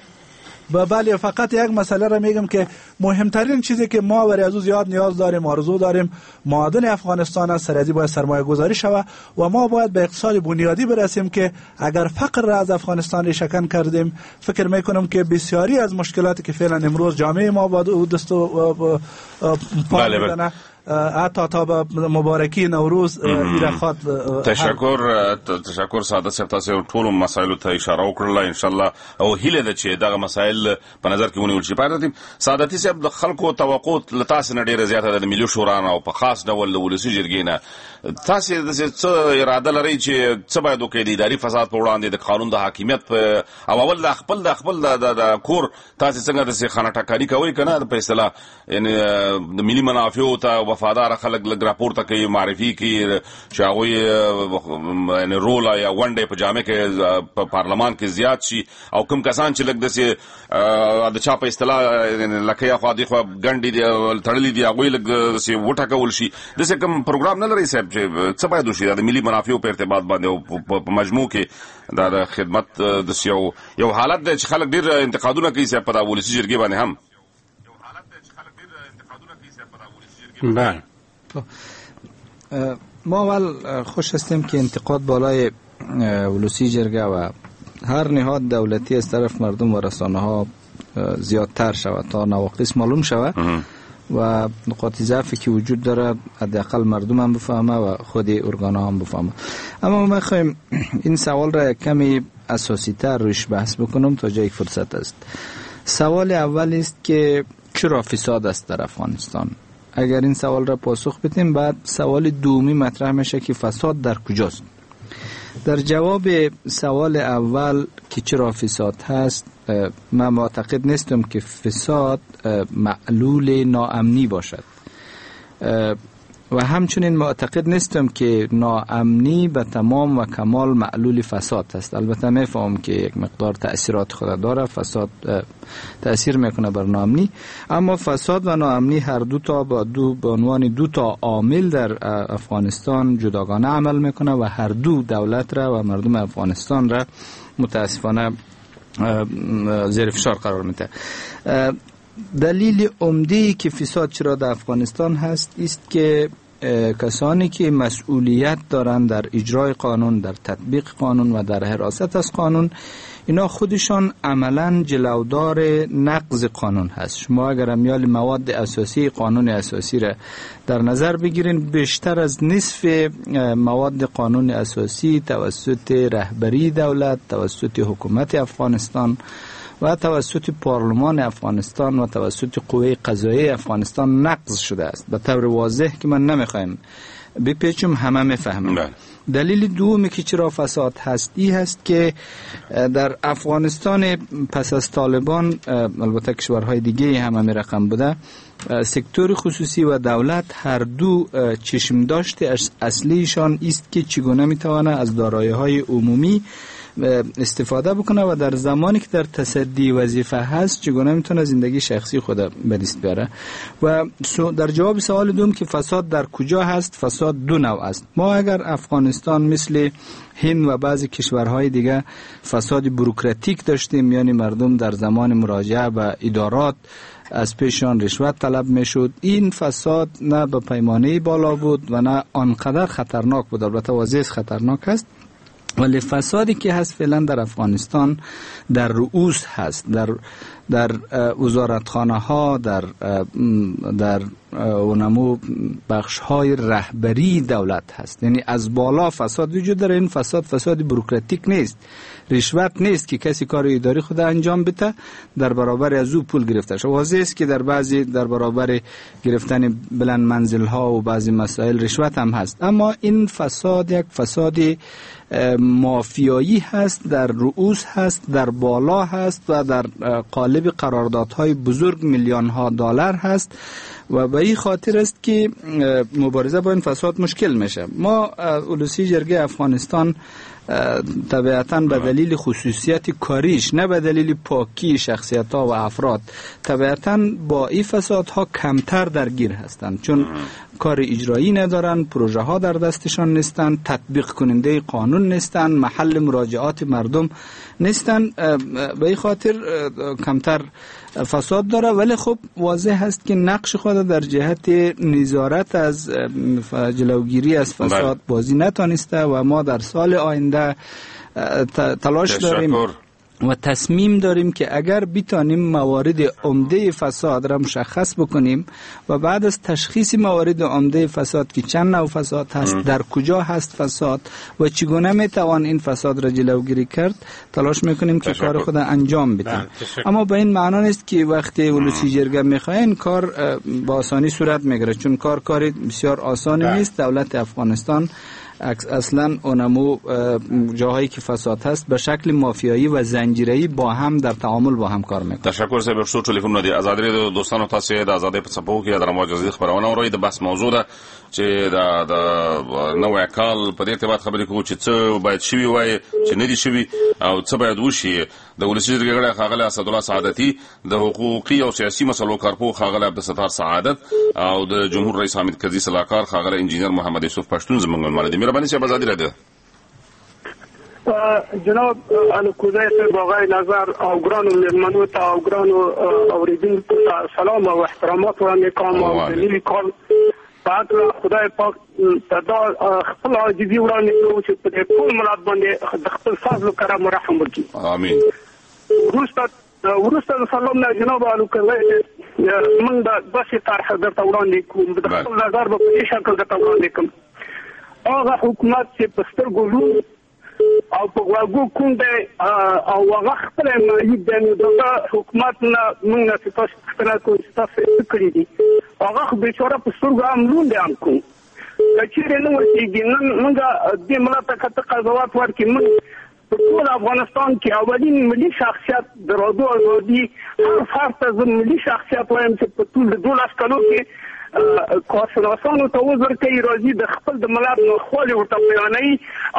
بله فقط یک مسئله را میگم که مهمترین چیزی که ما برای از زیاد نیاز داریم، آرزو داریم، معادن افغانستان است، سرحدی باید سرمایه گذاری شود و ما باید به اقتصاد بنیادی برسیم که اگر فقر را از افغانستان ریشه‌کن کردیم، فکر میکنم که بسیاری از مشکلاتی که فعلا امروز جامعه ما با دست و پا میزنه حتی تا به مبارکی نوروز ایره خواد. تشکر تشکر سعادت صاحب، تاسو ټول مسایلو ته اشاره وکړه. ان شاء الله او هیله ده چې دغه مسایل په نظر کې ونیول شي. پاتې سعادتي صاحب د خلکو توقع له تاسو نه ډیره زیاته د ملي شورا او په خاص ډول د ولسي جرګې نه تاسو د څه اراده لرئ چې څه باید وکړي د اداري فساد په وړاندې د قانون د حاکمیت په او اول د خپل د خپل د کور تاسو څنګه د خانه ټاکاري کوي کنه په اصطلاح یعنی د ملي منافعو ته وفادار خلک لګ راپورته کوي، معرفي کوي چې هغه یعنی رول یا ونډه په جامع کې په پارلمان کې زیات شي او کوم کسان چې لګ دسه د چا په اصطلاح لکه یا خو د خو ګنډي دی تړلې دی هغه لګ دسه وټه کول شي. دسه کوم پروګرام نه لري صاحب چې څه باید وشي د ملي منافعو په ارتباط باندې په مجموع کې د خدمت د یو یو حالت د خلک ډیر انتقادونه کوي صاحب په د ولسي جرګې باندې هم بله ما اول خوش هستیم که انتقاد بالای ولوسی جرگه و هر نهاد دولتی از طرف مردم و رسانه ها زیادتر شود تا نواقص معلوم شود و نقاط ضعفی که وجود داره حداقل مردم هم بفهمه و خود ارگان‌ها هم بفهمه. اما ما می‌خوایم این سوال را کمی اساسی تر روش بحث بکنم تا جای فرصت است. سوال اول است که چرا فساد است در افغانستان؟ اگر این سوال را پاسخ بدیم بعد سوال دومی مطرح میشه که فساد در کجاست. در جواب سوال اول که چرا فساد هست، من معتقد نیستم که فساد معلول ناامنی باشد و همچنین معتقد نیستم که ناامنی به تمام و کمال معلول فساد است. البته میفهم که یک مقدار تأثیرات خود داره، فساد تأثیر میکنه بر ناامنی، اما فساد و ناامنی هر دو تا با دو به عنوان دو تا عامل در افغانستان جداگانه عمل میکنه و هر دو دولت را و مردم افغانستان را متاسفانه زیر فشار قرار میده. دلیل عمده‌ای که فساد چرا در افغانستان هست است که کسانی که مسئولیت دارند در اجرای قانون، در تطبیق قانون و در حراست از قانون، اینا خودشان عملاً جلودار نقض قانون هست. شما اگر امیال مواد اساسی قانون اساسی را در نظر بگیرین، بیشتر از نصف مواد قانون اساسی توسط رهبری دولت، توسط حکومت افغانستان و توسط پارلمان افغانستان و توسط قوه قضاییه افغانستان نقض شده است به طور واضح که من نمیخوایم بپیچم، همه میفهمیم. دلیل دومی که چرا فساد هستی هست که در افغانستان پس از طالبان، البته کشورهای دیگه هم همین رقم بوده، سکتور خصوصی و دولت هر دو چشم داشته اصلیشان است که چگونه میتونه از دارایی‌های عمومی استفاده بکنه و در زمانی که در تصدی وظیفه هست چگونه میتونه زندگی شخصی خود به دست بیاره. و در جواب سوال دوم که فساد در کجا هست، فساد دو نوع است. ما اگر افغانستان مثل هند و بعضی کشورهای دیگه فساد بوروکراتیک داشتیم، یعنی مردم در زمان مراجعه به ادارات از پیشان رشوت طلب میشد، این فساد نه به پیمانه بالا بود و نه آنقدر خطرناک بود. البته واضح خطرناک است، ولی فسادی که هست فعلا در افغانستان در رؤوس هست، در در وزارتخانه ها، در در اونمو بخش های رهبری دولت هست. یعنی از بالا فساد وجود داره. این فساد فساد بوروکراتیک نیست، رشوت نیست که کسی کار اداری خود انجام بده در برابر از او پول گرفته شد. واضح است که در بعضی در برابر گرفتن بلند منزل ها و بعضی مسائل رشوت هم هست، اما این فساد یک فساد مافیایی هست، در رؤوس هست، در بالا هست و در قالب قراردادهای بزرگ میلیون ها دلار هست و به این خاطر است که مبارزه با این فساد مشکل میشه. ما ولوسی جرگه افغانستان طبیعتاً به دلیل خصوصیت کاریش، نه به دلیل پاکی شخصیت ها و افراد، طبیعتاً با این فساد ها کمتر درگیر هستند، چون کار اجرایی ندارن، پروژه ها در دستشان نیستن، تطبیق کننده قانون نیستن، محل مراجعات مردم نیستن، به این خاطر کمتر فساد داره. ولی خب واضح هست که نقش خود در جهت نظارت از جلوگیری از فساد بازی نتونسته و ما در سال آینده تلاش داریم و تصمیم داریم که اگر بتانیم موارد عمده فساد را مشخص بکنیم و بعد از تشخیص موارد عمده فساد که چند نوع فساد هست، در کجا هست فساد و چگونه میتوان این فساد را جلوگیری کرد، تلاش میکنیم که کار خود انجام بدیم. اما به این معنا نیست که وقتی ولوسی جرگه میخواه این کار با آسانی صورت میگیره، چون کار کار بسیار آسانی نیست. دولت افغانستان اصلا اونمو جاهایی که فساد هست به شکل مافیایی و زنجیره‌ای با هم در تعامل با هم کار میکنه. تشکر صاحب. شو ټلیفون دی ازادي د دوستانو تاسو د ازادي په څپو کې د رموجزي خبرونه اورئ. د بحث موضوع ده چې د د نوې کال په دې ارتباط خبرې کوو چې څه باید شوي وای چې نه دي شوي او څه باید وشي. د ولسی جرګې غړي ښاغلی اسدالله سعادتي، د حقوقي او سیاسي مسلو کارپو ښاغلی عبدالستار سعادت او د جمهور رئیس حامد کرزي صلاحکار ښاغلی انجینر محمد یوسف پښتون زموږ ملګري دي. مهرباني صاحب ازادي راډیو. جناب الکوزای صاحب آقای نظر او ګرانو مېلمنو ته او ګرانو اورېدونکو ته سلام او احترامات وړاندې کوم او د نوي کال په هکله خدای پاک ته دا خپل عاجزي وړاندې کوو چې په دې ټول ملت باندې د خپل فضل و کرم و رحم وکړي. امین. وروسته وروسته د سلام نه جناب الکوزای موږ د داسې طرح درته وړاندې کوم د خپل نظر به په دې شکل درته وړاندې کوم. هغه حکومت چې په سترګو لور او په غوږو کوم دی او هغه خپل معیوب دی نو دغه حکومت نه موږ نه چې تاسو پوښتنه کوئ چې تاسو څه کړي دي هغه خو بېچاره په سترګو هم لوند هم کوم که چېرې نه ورسېږي نن موږ دې ملت ته که ته قضاوت ورکړي موږ په ټول افغانستان کې اولین ملي شخصیت د رادیو ازادي هر فرد ته زه ملي شخصیت وایم چې په ټول د دولس کلو کې کارشناسانو ته وزر کوي راځي د خپل د ملت ناخوالې ورته بیانوي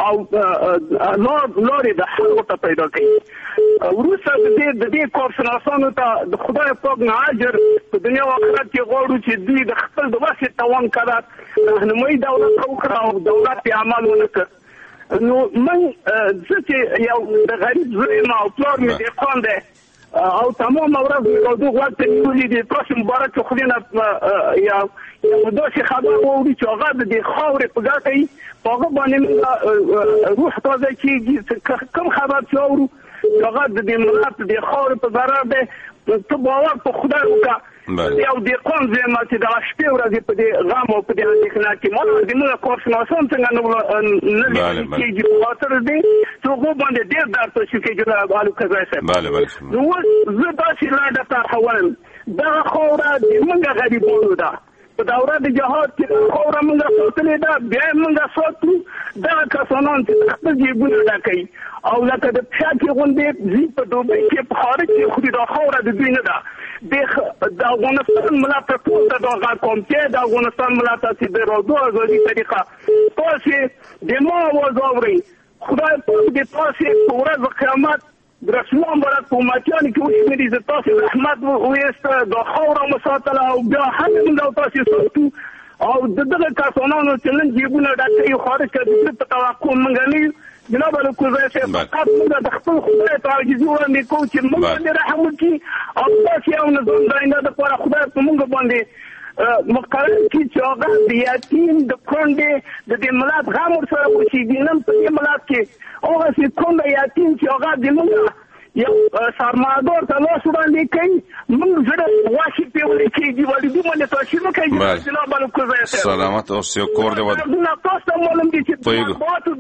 او لارې د حل ورته پیدا کوي. وروسته د دې د دې کارشناسانو ته د خدای پاک نه اجر په دنیا او آخرت کې غواړو چې دوی د خپل د وسې توان قدر رهنمایي دولت ته وکړه او دولت پرې عمل ونه کړ. نو من زه چې یو د غریب زوی یم او پلار مې دهقان دی او تمام ورځ مې راډیو غوږ ته نیولي دي تاسو مبارک خولي نه یا یو داسې خبر واوري چې هغه د دې خاورې په ګټه وي په هغه باندې روح تازه کېږي. کوم خبر چې اورو هغه د دې ملت د خاورې په ضرر دی ته باور په خدای وکړه. یو دهقان زه یم چې دغه شپې ورځې په دې غم او په دې اندېښنه کې ما زموږ کارشناسان څنګه نه لیدل کېږي په خاطر دی چې هغو باندې ډېر درد تشویق کوي جناب الکوزای صاحب. نو اوس زه داسې لنډه طرحه وایم دغه خاوره د موږ غریبانو ده په دوره د جهاد کې خاوره موږ ساتلې ده بیا یې موږ ساتو دغه کسانان چې خپل جیبونه ډکوي او لکه د پښه کې غوندې ځي په دوبۍ کې په خارج کې خو دا خاوره د دوی نه ده. د افغانستان ملت ته ټول ته دا غږ کوم چې د افغانستان ملت ته چې د رادیو ازادي طریقه تاسې د ما اواز اورئ خدای پاک دې تاسې په ورځ قیامت د رسولان مبارک په امتیانو کې وشمېري چې تاسې رحمت وویسته دا خاوره مو ساتله او بیا هم موږ او تاسې ساتو او د دغه کسانانو چې نن جیبونه ډک کوي خارج کې د دوی په توقع موږ نه یو. جناب الکوزای صاحب فقط موږ د خپل خدای ته عاجزي وړاندې کوو چې موږ باندې رحم وکړي او تاسې یو نظام د آینده دپاره خدای په موږ باندې مقرر کړي چې هغه د یتیم د کونډې د دې ملت غم ورسره وشېږي. نن په دې ملت کې هغسې کونډه یتیم چې هغه د موږ یو سرمایه‌دار ته لاس وړاندې کوي موږ زړه غوښې پیاوړی کېږي ولې دوی باندې تاثیر نه کوي. جناب الکوزای صاحب سلامت اوسئ کور دې ود تاسو ته معلوم دي چې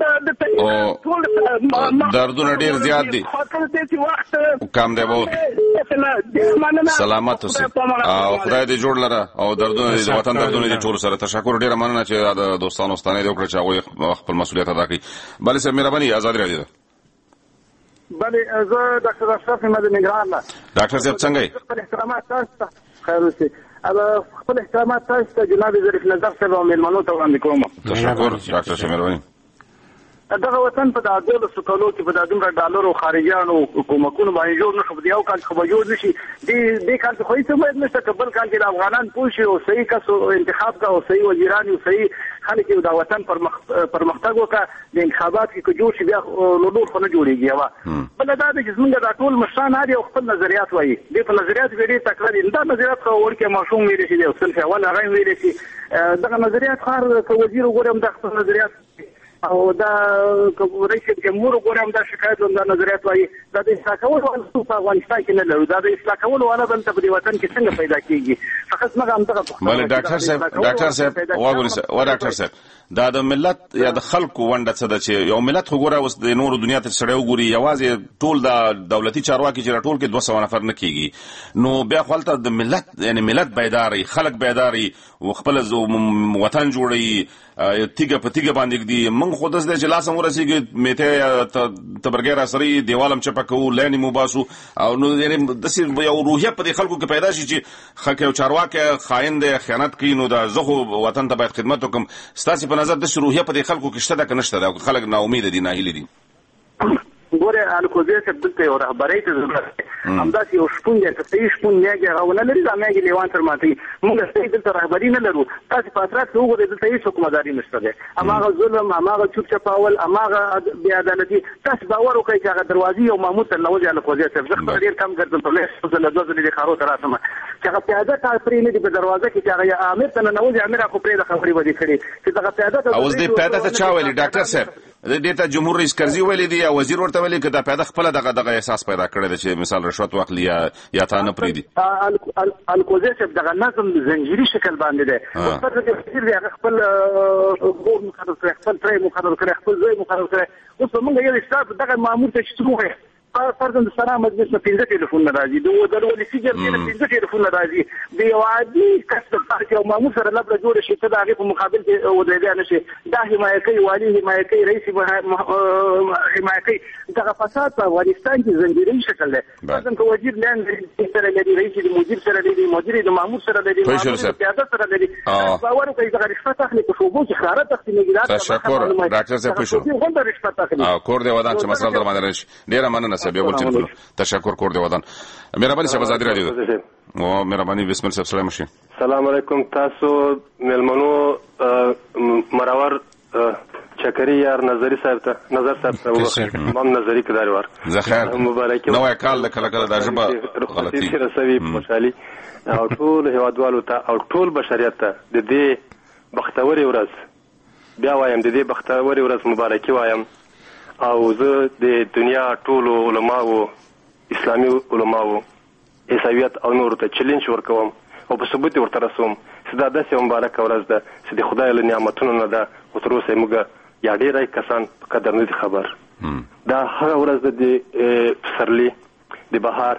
دردونه ډېر زیات دي کم دی به سلامت اوسئ او خدای دې جوړ لره او دردونه د وطن دردونه دې ټول سره تشکر ډېره مننه چې د دوستانو ستانه دې وکړه چې هغوی خپل مسؤلیت ادا کړي. بله صاحب مهرباني ازادي راډیو ده. بله زه ډاکټر اشرف یم د نګران نه. ډاکټر صاحب څنګه یې؟ خپل احترامات تاسو ته خیر اوسئ. خپل احترامات تاسو ته جناب ظریف نظر صاحب او مېلمنو ته وړاندې کوم. تشکر ډاکټر صاحب مهرباني. دغه وطن په د دولسو کالو کې په د دومره ډالرو خارجیانو حکومتونو باندې جوړ نه شو. په یو کال کې خو به جوړ نه شي. دې کال کې خو هېڅ امید نشته که بل کال کې د افغانان پوه شي او صحیح کس انتخاب کړه او صحیح وزیران او صحیح خلک یې د وطن پرمختګ وکړه د انتخابات کې که جوړ شي بیا نور خو نه جوړېږي. یوه بله دا ده چې زموږ دا ټول مشران هر یو خپل نظریات وایي. دې په نظریاتو کې ډېر تکرار دي. دا نظریات خو وړکې ماشوم ویلی شي د صنف اول هغه هم ویلی شي. دغه نظریات خو هر که وزیر وګورې هم دا خپل نظریات او دا رئیس جمهور وګورې هم دا شکایت هم دا نظریات وایي. دا د اصلاح کولو والا په افغانستان کې نه لرو. دا د اصلاح کولو والا دلته په دې وطن کې څنګه پیدا کېږي؟ فقط موږ همدغه پوښتنه بله ډاکټر صاحب ډاکټر صاحب وګورئ و ډاکټر صاحب دا د ملت یا د خلکو ونډه څه ده چې یو ملت خو ګوره اوس د نورو دنیا ته سړی وګوري یوازې ټول د دولتي چارواکي چې راټول کې دوه سوه نفر نه کېږي نو بیا خو هلته د ملت یعنې ملت بیدار وي خلک بیدار وي خپله وطن جوړوي تیږه په تیږه باندې ږدي. موږ خو داسې دی چې لاس هم ورسېږي میتې تبرګی را سرې دیوال هم چپه کوو لاین هم وباسو او نو یعنې داسې یو روحیه په دې خلکو کې پیدا شي چې ښه یو چارواکی خاین دی خیانت کوي نو دا زه خو وطن ته باید خدمت وکړم. ستاسې په نظر داسې روحیه په دې خلکو کې شته ده که نشته ده خلک ناامیده دي ناهیلي دي؟ ګوره الکوزي صاحب دلته یو رهبرۍ ته ضرورت دی همداسې یو شپون دی که صحیح شپون میږي هغه ونه لري دا میږي لیوان تر ماتوي موږ صحیح دلته رهبري نه لرو تاسې په اطراف کې وګورئ دلته هېڅ حکومتداري نشته دی هماغه ظلم هماغه چوپ چپاول هماغه بې عدالتي تاسې باور وکړئ چې هغه دروازې یو مامور ته ننوځي الکوزي صاحب زه خپله ډېر کم ګرځم په لس ځله دوه ځلې دې ښارو ته راسم چې هغه پیاده کار پرې نه دي په دروازه کې چې هغه امیر ته ننوځي امیر خو پرې د خبرې ودې کړي چې دغه پیاده ته اوس دې پیاده ته چا ویلي ډاکټر صاحب دې ته جمهور رئیس کرزي ویلي دي یا وزیر ورته ویلي که دا پیاده خپله دغه دغه احساس پیدا کړی دی چې مثال رشوت واخلي یا یا تا نه پرېږدي الکوزي صاحب دغه نظم زنجیري شکل باندې دی اوس پته چې وزیر دی هغه خپل ورور مقرر کړی خپل تری مقرر کړی خپل زوی مقرر کړی اوس به موږ یو سټاف دغه مامور ته چې څه ووایو فرضاً د سنا مجلس نه پنځه ټلیفونونه راځي د ولسي جرګې نه پنځه ټلیفونونه راځي د یو عادي کس لپاره چې یو مامور سره لبله جوړه شي ته د هغې په مقابل کې ودرېدی نه شي دا حمایه کوي والي حمایه کوي رئیس حمایه کوي دغه فساد په افغانستان کې زنجیري شکل دی فرضاً که وزیر لاندې سره لري رئیس د مدیر سره لري مدیر د مامور سره لري مامور د پیاده سره لري باور وکړئ دغه رشوت اخلي په شعبو کې ښکاره تقسیمېږي تشکر ډاکټر صاحب پوه شو کور دی ودان چې مسله در باندې راشي ډېره مننه بیا بول تلفون تشکر کور دی ودان مهرباني صاحب آزادي رادیو او مهرباني بسم الله سلام شي السلام علیکم تاسو ملمنو مرور چکری یار نظری صاحب ته نظر صاحب ته امام نظری کدار ور زخیر مبارک نو کال کله کله د ژبه غلطي رسوي خوشالي او ټول هیوادوالو ته او ټول بشریت ته د دې بختوري ورځ بیا وایم د دې بختوري ورځ مبارکي وایم او زه د دنیا ټولو علماو اسلامي علماو عیسویت او نور ته چیلنج ورکوم او په ثبوت ورته رسوم چې دا داسې مبارکه ورځ ده چې د خدای له نعمتونو نه ده خو تر اوسه موږ یا ډېری کسان په قدر نه دي خبر دا هغه ورځ ده د پسرلي د بهار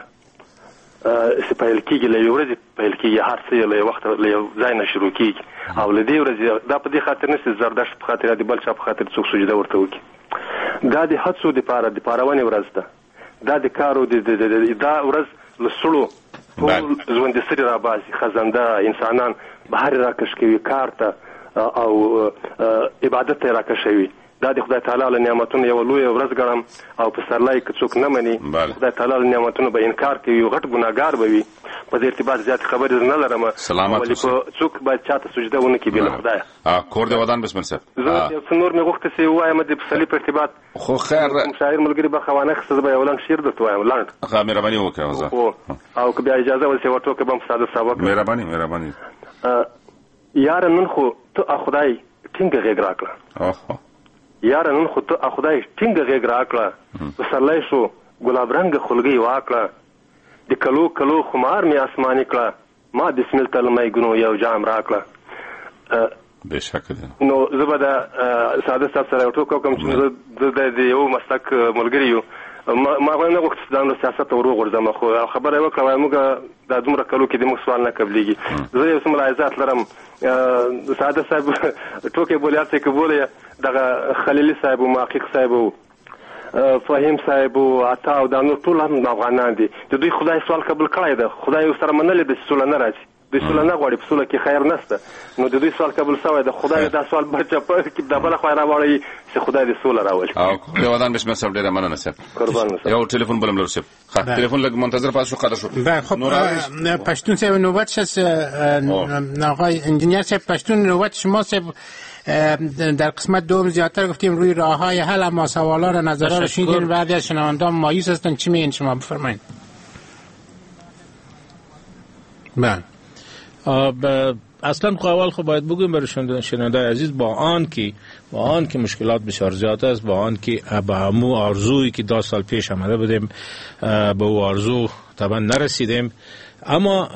چې پیل کېږي له یوې ورځې پیل کېږي هر څه له یو وخته له یو ځای نه شروع کېږي او له دې ورځې دا په دې خاطر نه چې زردشت په خاطر یا د بل چا په خاطر څوک سجده ورته وکړي دا د هڅو دپاره د پارونې ورځ ده دا د کارو دا ورځ له سړو ټول ژوندي سري راباسي خزنده انسانان بهر راکش کوي کار ته او عبادت ته راکشوي دا د خدای تعالی له نعمتونو یو لویه ورځ ګڼم او پسرلی که څوک نه مني خدای تعالی له نعمتونو به انکار کوي غټ ګناهګار به وي په دې ارتباط زیات خبرې نه لرم ولې په څوک باید چاته سجده ونه کړي بې له خدایه کور دی ودان بسم الله صاحب زه یو څه نور مې غوښته چې ووایم د پسرلي په ارتباط خو خیر شاعر ملګري برخه وانه اخیسته زه به یو لنډ شعر درته وایم لنډ ښه مهرباني وکړه او که بیا اجازه ول چې یوه ټوکه به هم ساده صاحب وکړم مهرباني مهرباني یاره نن خو ته خدای ټینګه غېږ راکړه یاره نن خو ته خدای ټینګه غېږ راکړه پسرلی شو ګلاب رنګه خولګۍ واکړه د کلو کلو خمار می آسماني کړه ما بسمل ته لمۍ ګنو یو جام راکړه بېشکه ده نو زه به د ساده صاحب سره یو ټوکه وکړم چې زه د یو مسلک ملګري یو ما خو نه غوښتل چې ځان له سیاست ور وغورځم خو خبره یې وکړه وایي موږ دا دومره کلو کې د موږ سوال نه قبلېږي زه یو څه ملاحظات لرم ساده صاحب ټوکې بولیات چې که بولې دغه خلیلي صاحب و محقق صاحب و فهیم صاحب او عطا او دا نور ټول هم افغانان دي د دوی خدای سوال قبول کړی ده خدای سره منلی ده چې سوله نه راځي دوی سوله نه غواړي په سوله کې خیر نشته نو د دوی سوال قبول شوی ده خدای دا سوال بچپه کې د بله خوا راوړی چې خدای دې سوله راولي او د ودان بسم الله صاحب ډېره مننه صاحب قربان یو ټلیفون بلم لرو صاحب ښه ټلیفون لږ منتظر پاتې شو قدر شو خب پشتون صاحب نوبت هست آقای انجینیر صاحب پشتون نوبت شما صاحب در قسمت دوم زیادتر گفتیم روی راه های حل اما سوالا را نظرها رو شنیدین بعضی از شنوندگان مایوس هستن چی میگین شما بفرمایید بله اصلا خب اول خب باید بگویم برای شنونده عزیز با آن که با آن که مشکلات بسیار زیاد است با آن که به همو آرزویی که دو سال پیش آمده بودیم به او آرزو طبعا نرسیدیم اما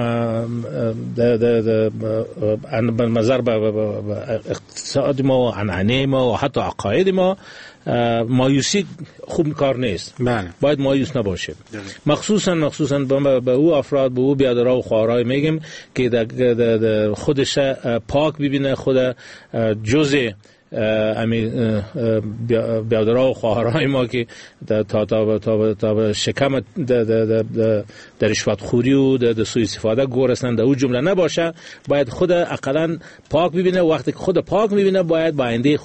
به نظر به اقتصاد ما و عنعنه ما و حتی عقاید ما مایوسی خوب کار نیست باید مایوس نباشیم مخصوصا مخصوصا به او افراد به او بیادرها و خواهرای میگیم که در خودش پاک ببینه خود جزء امی بیادرها و خواهرای ما که تا تا تا تا شکم در رشوت خوری و در سوء استفاده گورستن در او جمله نباشه باید خود اقلا پاک ببینه وقتی که خود پاک میبینه باید با آینده خود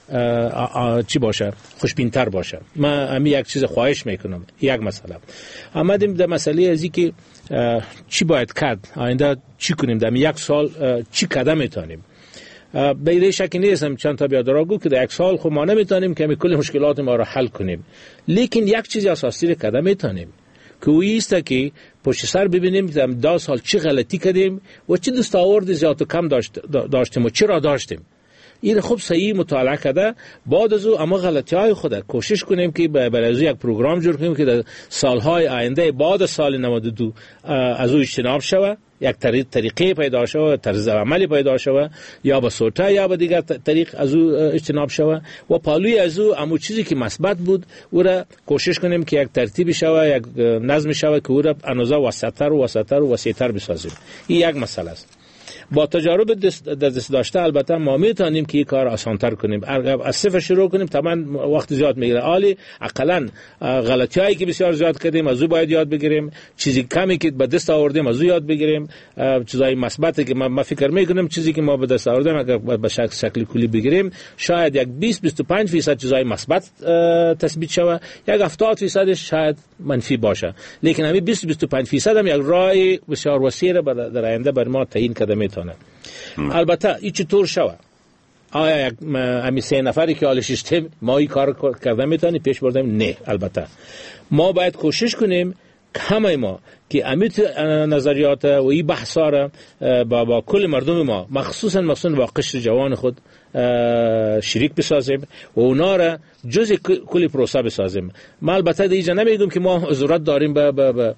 چی باشه، خوشبین‌تر باشه. من همین یک چیز خواهش میکنم. یک مسئله آمدیم در مسئله ازی که چی باید کرد، آینده چی کنیم، در یک سال چی قدم میتونیم. به این شکی نیستم چند تا بیادرها گفت که در یک سال خب ما نمیتونیم که کل مشکلات ما را حل کنیم، لیکن یک چیز اساسی را قدم میتونیم که اویست که پشت سر ببینیم که دو سال چی غلطی کردیم و چی دستاورد زیاد و کم داشت داشتیم و چرا داشتیم. این خوب صحیح مطالعه کرده بعد از او اما غلطی های خود کوشش کنیم که برای از یک پروگرام جور کنیم که در سالهای آینده بعد سال نود و دو از او اجتناب شود، یک طریقه پیدا شود، طرز عملی پیدا شود، یا به سوتا یا به دیگر طریق از او اجتناب شود و پالوی از او امو چیزی که مثبت بود او را کوشش کنیم که یک ترتیبی شود، یک نظم شود که او را انوزه وسط‌تر و وسط‌تر و وسیع‌تر بسازیم. این یک مسئله است. با تجارب دست, دست داشته البته ما میتونیم که این کار آسانتر کنیم. از صفر شروع کنیم طبعا وقت زیاد میگیره، عالی اقلا غلطی هایی که بسیار زیاد کردیم از او باید یاد بگیریم، چیزی کمی که به دست آوردیم از او یاد بگیریم، چیزای مثبتی که ما فکر میکنیم چیزی که ما به دست آوردیم اگر به شکل شکل کلی بگیریم شاید یک بیست بیست و پنج درصد چیزای مثبت تثبیت شود، یک هفتاد درصد شاید منفی باشه، لیکن همین بیست بیست و پنج درصد هم یک راه بسیار وسیع در آینده بر ما تعیین کرده. البته این چطور شود؟ آیا همین سه نفری که حال ششتیم ما این کار کرده میتونیم پیش بردیم؟ نه. البته ما باید کوشش کنیم همه ما که امیت نظریات و این بحثا را با, با کل مردم ما مخصوصا مخصوصا با قشر جوان خود شریک بسازیم و اونا را جز کلی پروسه بسازیم. ما البته دیگه نمیگم که ما ضرورت داریم به, به, به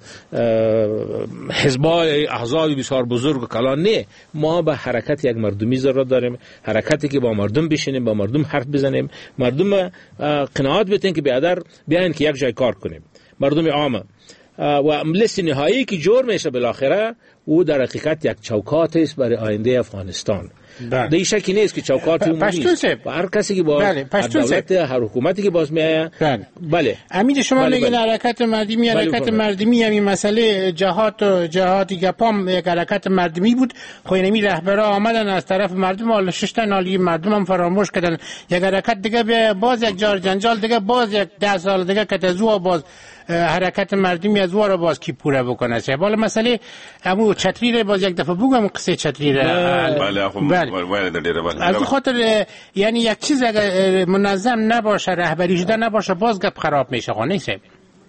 حزبای احزاب بسیار بزرگ و کلان، نه، ما به حرکت یک مردمی ضرورت داریم، حرکتی که با مردم بشینیم، با مردم حرف بزنیم، مردم قناعت بتن که بیادر بیاین که یک جای کار کنیم، مردم عامه و مجلس نهایی که جور میشه بالاخره او در حقیقت یک چوکات است برای آینده افغانستان. دیگه شکی نیست که چوکات عمومی است و هر کسی که باز هر دولت هر حکومتی که باز میآید. بله امید شما میگین حرکت مردمی حرکت مردمی همین مسئله جهاد و جهادی گپام یک حرکت مردمی بود، خو اینمی رهبرا آمدن از طرف مردم حالا ششتن حالی مردم هم فراموش کردن یک حرکت دیگه باز یک جار جنجال دیگه باز یک ده سال دیگه کتزو باز حرکت مردمی از واره باز کی پوره بکنه. چه بالا مسئله همو چتری رو باز یک دفعه بگم قصه چتری رو. بله خب وارد دیره بله. از خاطر یعنی یک چیز اگر منظم نباشه، رهبری شده نباشه، باز گپ خراب میشه. خو نیست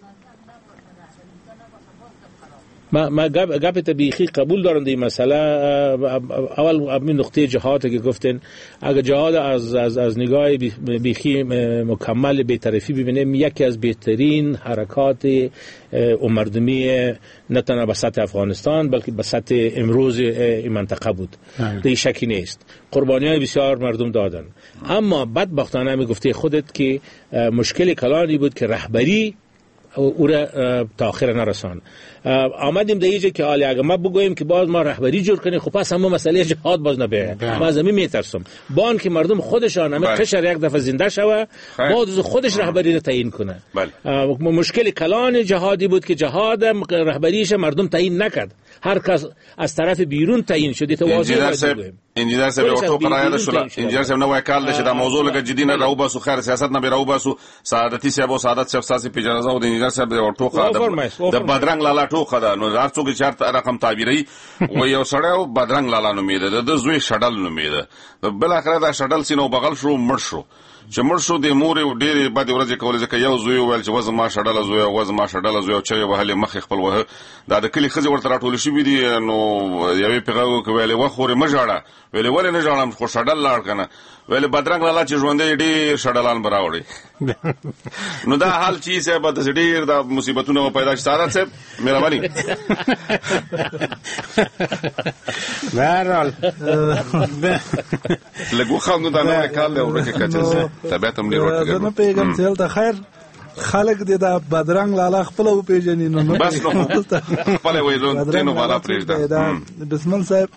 ما ما گپ گپ طبیعی قبول دارم این مسئله. اول همین نقطه جهاد که گفتین اگر جهاد از از از نگاه بیخی مکمل بی‌طرفی ببینیم یکی از بهترین حرکات مردمی نه تنها به سطح افغانستان بلکه به سطح امروز این منطقه بود. دیگه شکی نیست قربانی‌های بسیار مردم دادن، اما بدبختانه می گفته خودت که مشکل کلانی بود که رهبری او را تاخیر نرسان. آمدیم در اینجا که حالی اگر ما بگوییم که باز ما رهبری جور کنیم خب پس هم مسئله جهاد باز نبیه. ما از همین میترسم بان که مردم خودشان همه قشر یک دفعه زنده شوه باز خودش رهبری رو تعیین کنه. مشکل کلان جهادی بود که جهاد رهبریش مردم تعیین نکرد، هر کس از طرف بیرون تعیین شد. انجینر صاحب انجینر صاحب ورته قرایه شو انجینر صاحب نو وکال ده دا موضوع لګ جدي نه راو باسو خیر سیاست نه راو باسو سعادتي صاحب او سعادت صاحب ساسي پیژنه او د انجینر صاحب ورته خا د بدرنګ لالا ټوخه ده نو هر څوک چارت رقم تعبیري و یو سړیو بدرنګ لالا نو میده د زوی شډل نو میده بل اخره دا شډل سينو بغل شو مړ شو چې مړ شو د مور ډېرې بد ورځې کولې ځکه یو زوی ویل چې وزما ما شډل زوی وزما ما شډل زوی چې وهله مخ خپل وه دا د کلی خزي ورته راټول شي بي دي نو یوې پیغو کوي و خوري مجاړه ویلې ولې نه ځړم خو شډل لاړ کنه ویلې بدرنګ لالا چې ژوندې ډېر شډلان براوړي نو دا حال چی سه به د ډېر د مصیبتونو پیدا شي. سعادت صاحب مهرباني بهرحال لګو خاندو دا نه کال له ورکه کچه طبيعت هم ډېر ورته نه پیغام تل ته خیر خلق دې دا بدرنګ لالا خپل او پیژنې نو بس نو خپل وایلون تینو بالا پرېږده. بسم الله صاحب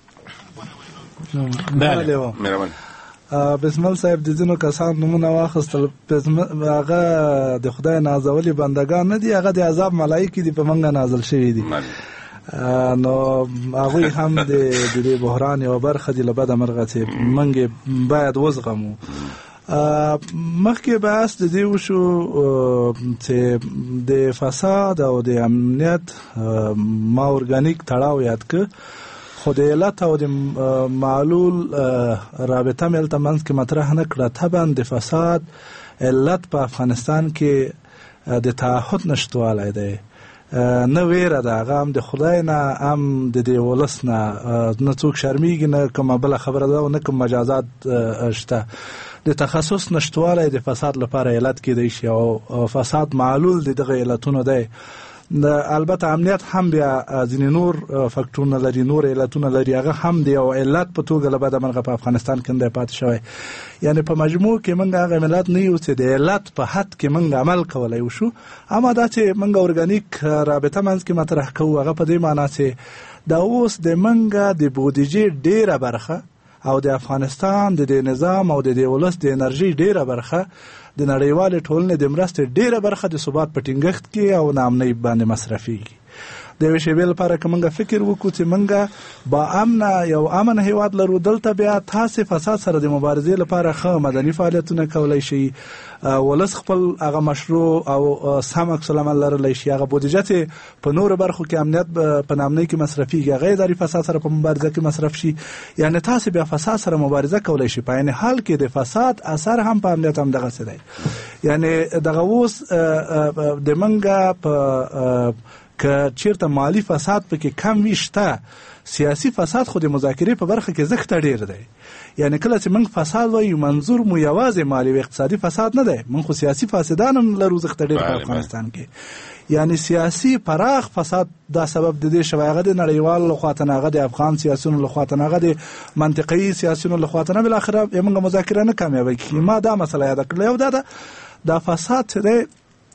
بله مهرباني بسم الله صاحب د ځینو کسان نمونه واخستل هغه د خدای نازولي بندگان نه دي، هغه د عذاب ملائکه دي په منګه نازل شوی دي. نو هغه هم د د بحران او برخه د لبد مرغه چې منګه باید وزغمو مخکې بحث د دې وشو چې د فساد او د امنیت ما ارګانیک تړاو یاد که خو د علت او د معلول رابطه مې هلته منځ کې مطرح نه کړه. طبعا د فساد علت په افغانستان کې د تعهد نشتوالی دی، نه ویره ده، هغه هم د خدای نه هم د دې ولس نه، نه څوک شرمیږي، نه کومه بله خبره ده او نه کوم مجازات شته. د تخصص نشتوالی د فساد لپاره علت کېدی شي او فساد معلول د دغه علتونو دی. البته امنیت هم بیا ځینې نور فکټورونه لري، نور علتونه لري، هغه هم د یو علت په توګه له بده مرغه په افغانستان کې دی پاتې شوی. یعنی په مجموع کې موږ هغه ملت نه یو چې د علت په حد کې موږ عمل کولی وشو، اما دا چې موږ ارګانیک رابطه منځ کې مطرح کوو هغه په دې معنا چې دا اوس د موږ د بودیجې ډیره برخه او د افغانستان د دې نظام او د دې ولس د انرژي ډیره برخه د نړیوالې ټولنې د مرستې ډیره برخه د ثبات په ټینګښت کې او ناامنۍ باندې مصرفیږي. د یوې شیبې لپاره که موږ فکر وکړو چې موږ با امنه یو امن هیواد لرو، دلته بیا تاسې فساد سره د مبارزې لپاره ښه مدني فعالیتونه کولی شي، ولس خپل هغه مشروع او سم عکس العمل لرلی شي، هغه بودیجه چې په نورو برخو کې امنیت په ناامنۍ کې مصرفیږي هغه اداري فساد سره په مبارزه کې مصرف شي. یعنې تاسې بیا فساد سره مبارزه کولی شي. په عین حال کې د فساد اثر هم په امنیت هم دغسې دی. یعنې دغه اوس د موږ په که چیرته مالی فساد پکې کم وي شته، سیاسي فساد خو د مذاکرې په برخه کې زښته ډیر دی. یعنی کله چې موږ فساد وایو منظور مو یوازې مالی او اقتصادي فساد نه دی، موږ خو سیاسي فاسدان هم لرو زښته ډیر په افغانستان کې. یعنی سیاسي پراخ فساد دا سبب د دې شوی، هغه د نړیوالو لخوا ته نه، هغه د افغان سیاسیونو لخوا ته نه، هغه د منطقي سیاسیونو لخوا ته نه، بالاخره موږ مذاکره نه کامیابه کېږي. ما دا مسله یاده کړله، یو دا ده دا فساد چې دی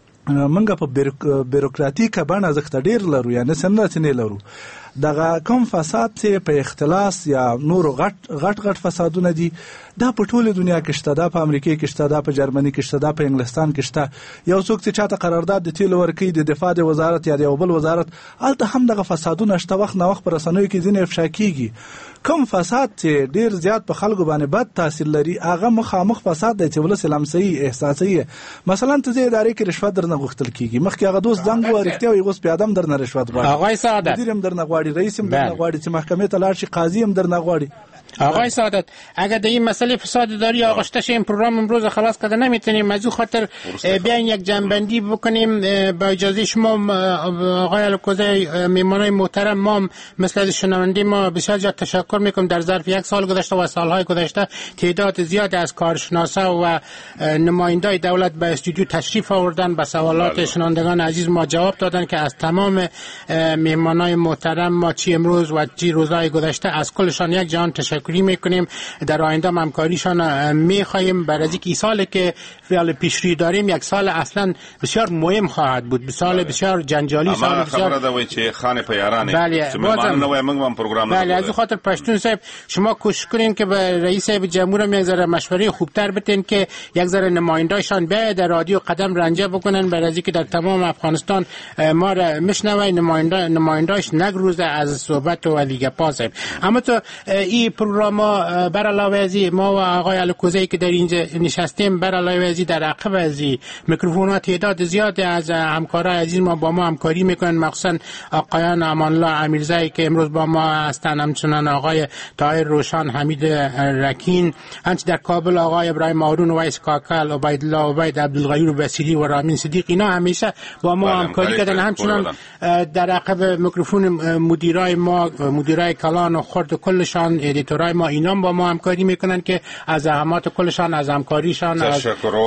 منګه په بیروکراتیکه بڼه زښته ډیر لرو، یعنې څنګه چې نه لرو. دغه کوم فساد چې په اختلاس یا نورو غټ غټ غټ فسادونه دي دا په ټوله دنیا کې شته، دا په امریکا کې شته، دا په جرمني کې شته، دا په انګلستان کې شته. یو څوک چې چاته قرارداد د تیلو ورکوي د دفاع د وزارت یا د یو بل وزارت، هلته هم دغه فسادونه شته. وخت نه وخت په رسنیو کې ځینې افشا کېږي. کوم فساد چې ډیر زیات په خلکو باندې بد تاثیر لري هغه مخامخ فساد دی چې ولس لمسوي احساسوي. مثلا ته د ادارې کې رشوت درنه غوښتل کېږي، مخکې هغه دوست زنګ ووایي رښتیا وایي، اوس بیا هم درنه رشوت غواړي، آقای سعادت مدیر هم درنه غواړي، رئیس هم درنه غواړي، چې محکمې ته لاړ شي قاضي هم درنه غواړي. آقای سعادت اگر در این مسئله فساد اداری آغشته شه این پروگرام امروز خلاص کرده نمیتونیم، از او خاطر بیاین یک جنبندی بکنیم. با اجازه شما آقای الکوزی میمانای محترم، ما مثل از شنونده ما بسیار زیاد تشکر میکنم. در ظرف یک سال گذشته و سالهای گذشته تعداد زیادی از کارشناسا و نمایندای دولت به استودیو تشریف آوردن، به سوالات شنوندگان عزیز ما جواب دادن که از تمام میمانای محترم ما چی امروز و چی روزهای گذشته از کلشان یک جهان تشکر میکنیم. در آینده همکاریشان میخواهیم. برای اینکه این سالی که فعال پیشروی داریم یک سال اصلا بسیار مهم خواهد بود، سال بسیار جنجالی، سال بسیار خبره ده چې خانه پیارانه بله مهمان نه وای موږ هم پروگرام نه. بله، از خاطر پشتون صاحب شما کوشش کنین که به رئیس جمهور هم یک ذره مشوره خوبتر بتین که یک ذره نمایندایشان به در رادیو قدم رنجه بکنن، برای اینکه در تمام افغانستان ما را میشنوه، نماینده نماینداش نگروزه از صحبت و دیگه پاس. اما تو این پروگرام ما بر علاوه از ما و آقای الکوزی که در اینجا نشستیم، بر علاوه از در عقب از میکروفونات تعداد زیادی از همکارای عزیز ما با ما همکاری میکنن، مخصوصا آقایان امان الله امیرزایی که امروز با ما هستند، همچنان آقای طاهر روشن، حمید رکین، همچنین در کابل آقای ابراهیم هارون، ویس کاکل، عبیدالله عبید، عبدالغیور بصیری و رامین صدیق، اینا همیشه با ما همکاری کردن. همچنان در عقب میکروفون مدیرای ما، مدیرای کلان و خرد کلشان، ادیتورای ما، اینا با ما همکاری میکنن که از زحمات کلشان، از همکاریشان از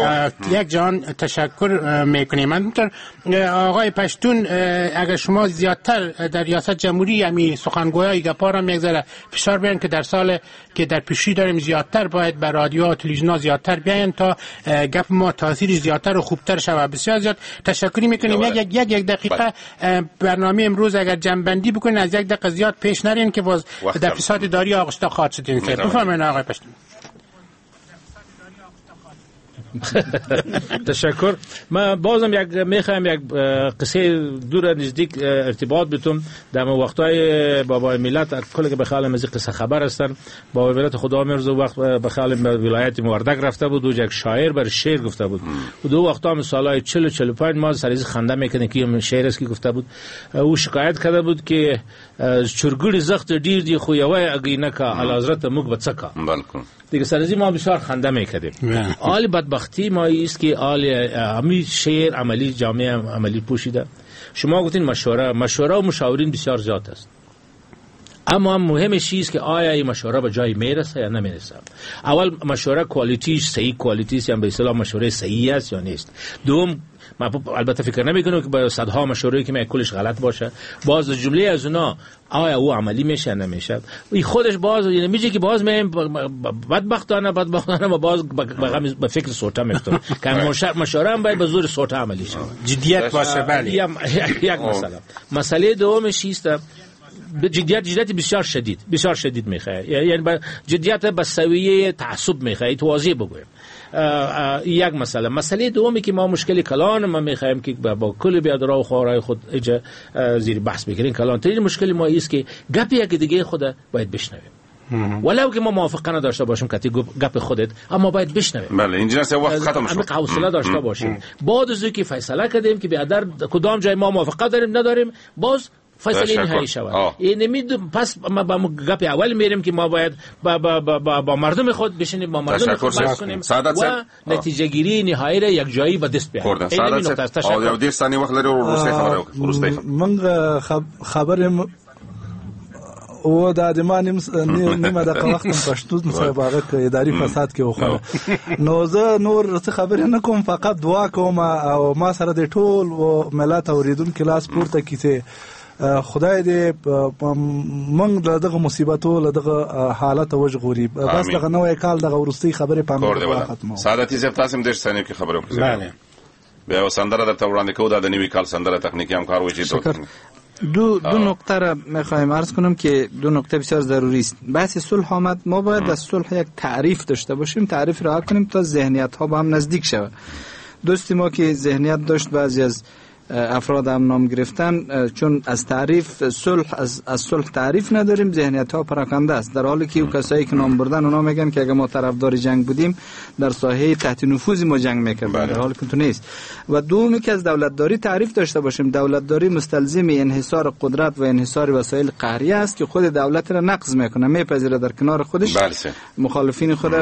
یک جان تشکر میکنیم. همینطور آقای پشتون اگر شما زیادتر در ریاست جمهوری همین سخنگویای گپا را یک ذره فشار بیارین که در سال که در پیشی داریم زیادتر باید بر رادیو و تلویزیون زیادتر بیاین تا گپ ما تاثیرش زیادتر و خوبتر شود. بسیار زیاد تشکر میکنیم. یک یک یک دقیقه برنامه امروز اگر جنبندی بکنین، از یک دقیقه زیاد پیش نرین که باز در فساد اداری آغشته خواهد شد. بفرمایید آقای پشتون. تشکر. من بازم یک میخوام یک قصه دور نزدیک ارتباط بتون. در وقتای بابای ملت کلی که بخوام از قصه خبر هستن. بابای ملت خدا مرزو وقت بخوام ولایت وردک رفته بود و یک شاعر بر شعر گفته بود و دو وقتا سالای چهل و چهل و پنج ما سریز خنده میکنه که شعر است که گفته بود. او شکایت کرده بود که چرګړي زخت ډیر دی خو یوه اگینه کا الحضرت موږ بچکا بالکل دیگه سرزی ما بسیار خنده میکردیم. حال بدبختی ما است که حال همی شعر عملی جامعه عملی پوشیده. شما گفتین مشوره مشوره و مشاورین بسیار زیاد است، اما مهمش چیز که آیا این مشوره به جای میرسه یا نمیرسه. اول مشوره کوالیتیش صحیح کوالیتی است یا به اصطلاح مشوره صحیح است یا نیست. دوم ما البته فکر نمیکنم که با صدها مشوره که من کلش غلط باشه، باز جمله از اونا آیا او عملی میشه یا نمیشه. این خودش باز یعنی میگه که باز من بدبختانه بدبختانه ما باز به فکر سوتا میفتم که مشوره هم باید به زور سوتا عملی شه، جدیت باشه. بله یک مسئله. مسئله دومش چیست؟ جدیت جدیت بسیار شدید بسیار شدید میخواد، یعنی جدیت به سویه تعصب میخواد. واضح بگویم یک مسئله. مسئله دومی که ما مشکلی کلان ما میخوایم که با کل بیادرها و خوارای خود اجا زیر بحث بگیریم. کلان ترین مشکل ما ایست که گپی یک دیگه خود باید بشنویم، ولو که ما موافقه نداشته باشیم که گپ خودت، اما باید بشنویم. بله اینجا سه وقت ختم شد. حوصله داشته باشیم. بعد از اینکه فیصله کردیم که بیادر کدام جای ما موافقه داریم نداریم، باز فیصله نهایی شود. این نمیدونم پس ما با گپ اول میریم که ما باید با, با, با, با مردم خود بشینیم، با مردم خود بحث کنیم و نتیجه گیری نهایی را یک جایی به دست بیاریم. این نکته. تشکر. یو دیر ثانیه وقت لري ورسته خبره ورسته من خبر او د ادمان نیمه دغه وخت پښتون مسابقه کې اداري فساد کې وخوره. نو زه نور څه خبرې نه کوم، فقط دعا کوم او ما سره د ټول او ملت اوریدونکو لاس پورته کیته خدای دې موږ دغه مصیبتو دغه حالت وژغوري. بس دغه نوې کال دغه ورستي خبره پام ختمه. سعادتي زه تاسو هم د ثانیه کې خبرو کوم. بله بیا سندره درته وړاندې کوو د نوې کال سندره تکنیکی هم کار وچی ته. دو دو نکته را میخوایم عرض کنم که دو نکته بسیار ضروری است. بحث صلح آمد، ما باید از صلح یک تعریف داشته باشیم، تعریف را کنیم تا ذهنیت ها با هم نزدیک شود. دوستی ما که ذهنیت داشت بعضی از افراد هم نام گرفتن، چون از تعریف صلح از از صلح تعریف نداریم، ذهنیت ها پراکنده است، در حالی که او کسایی که نام بردن اونا میگن که اگه ما طرفدار جنگ بودیم در ساحه تحت نفوذ ما جنگ میکردیم، در حالی که تو نیست. و دومی که از دولتداری تعریف داشته باشیم، دولتداری مستلزم انحصار قدرت و انحصار وسایل قهریه است که خود دولت را نقض میکنه، میپذیره در کنار خودش مخالفین خود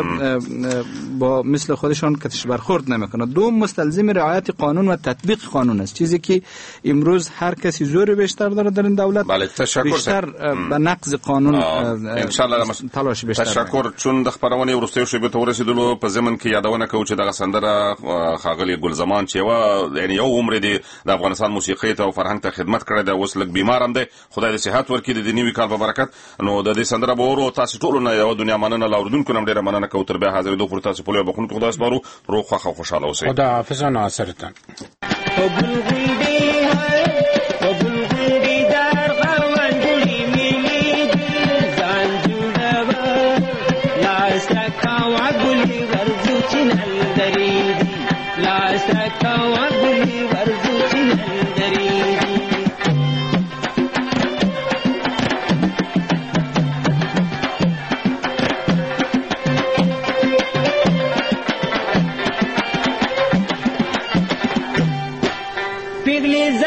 با مثل خودشان کتش برخورد نمیکنه. دوم مستلزم رعایت قانون و تطبیق قانون است، چیزی که امروز هر کسی زور بیشتر داره در این دولت. بله تشکر. بیشتر به نقض قانون ان شاء الله تلاش بیشتر. تشکر. چون د خبرونه ورسته شو به تور رسیدلو په زمن کې یادونه کوي چې دغه سندره خاغلی ګل زمان چې و یعنی یو عمر دی د افغانستان موسیقي ته او فرهنګ ته خدمت کړی دی، اوس لږ بیمار هم دی، خدای دې صحت ورکړي د نوي کال په برکت. نو د دې سندره به ورو تاسو ټول نه یو دنیا مننه لاوردونکو نم ډیره مننه کوم. تر بیا حاضر دوه پر تاسو په لوی بخون کو خدای سپارو. روغ خوښ او خوشاله اوسئ. خدا حافظ. ناصرتان Pigli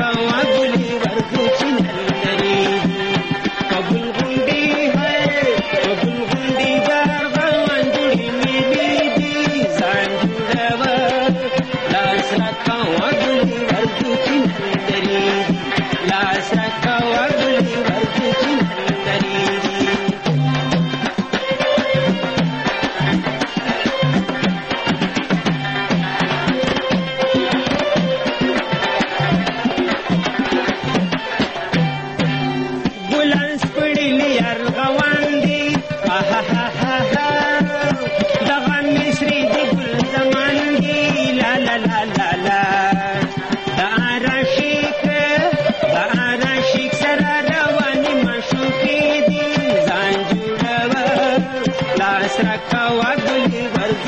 कवा गुली वर्दू चिनंदरी कबुल गुंडी है कबुल गुंडी गारगवान जुड़ी मिली दी सांजुड़व लास कवा गुली वर्दू चिनंदरी लास कवा गुली वर्दू चिनंदरी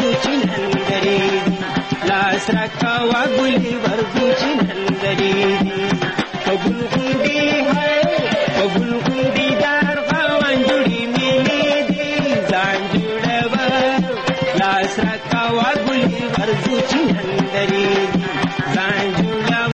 लास रखा गुली वर्दू चिनंदरी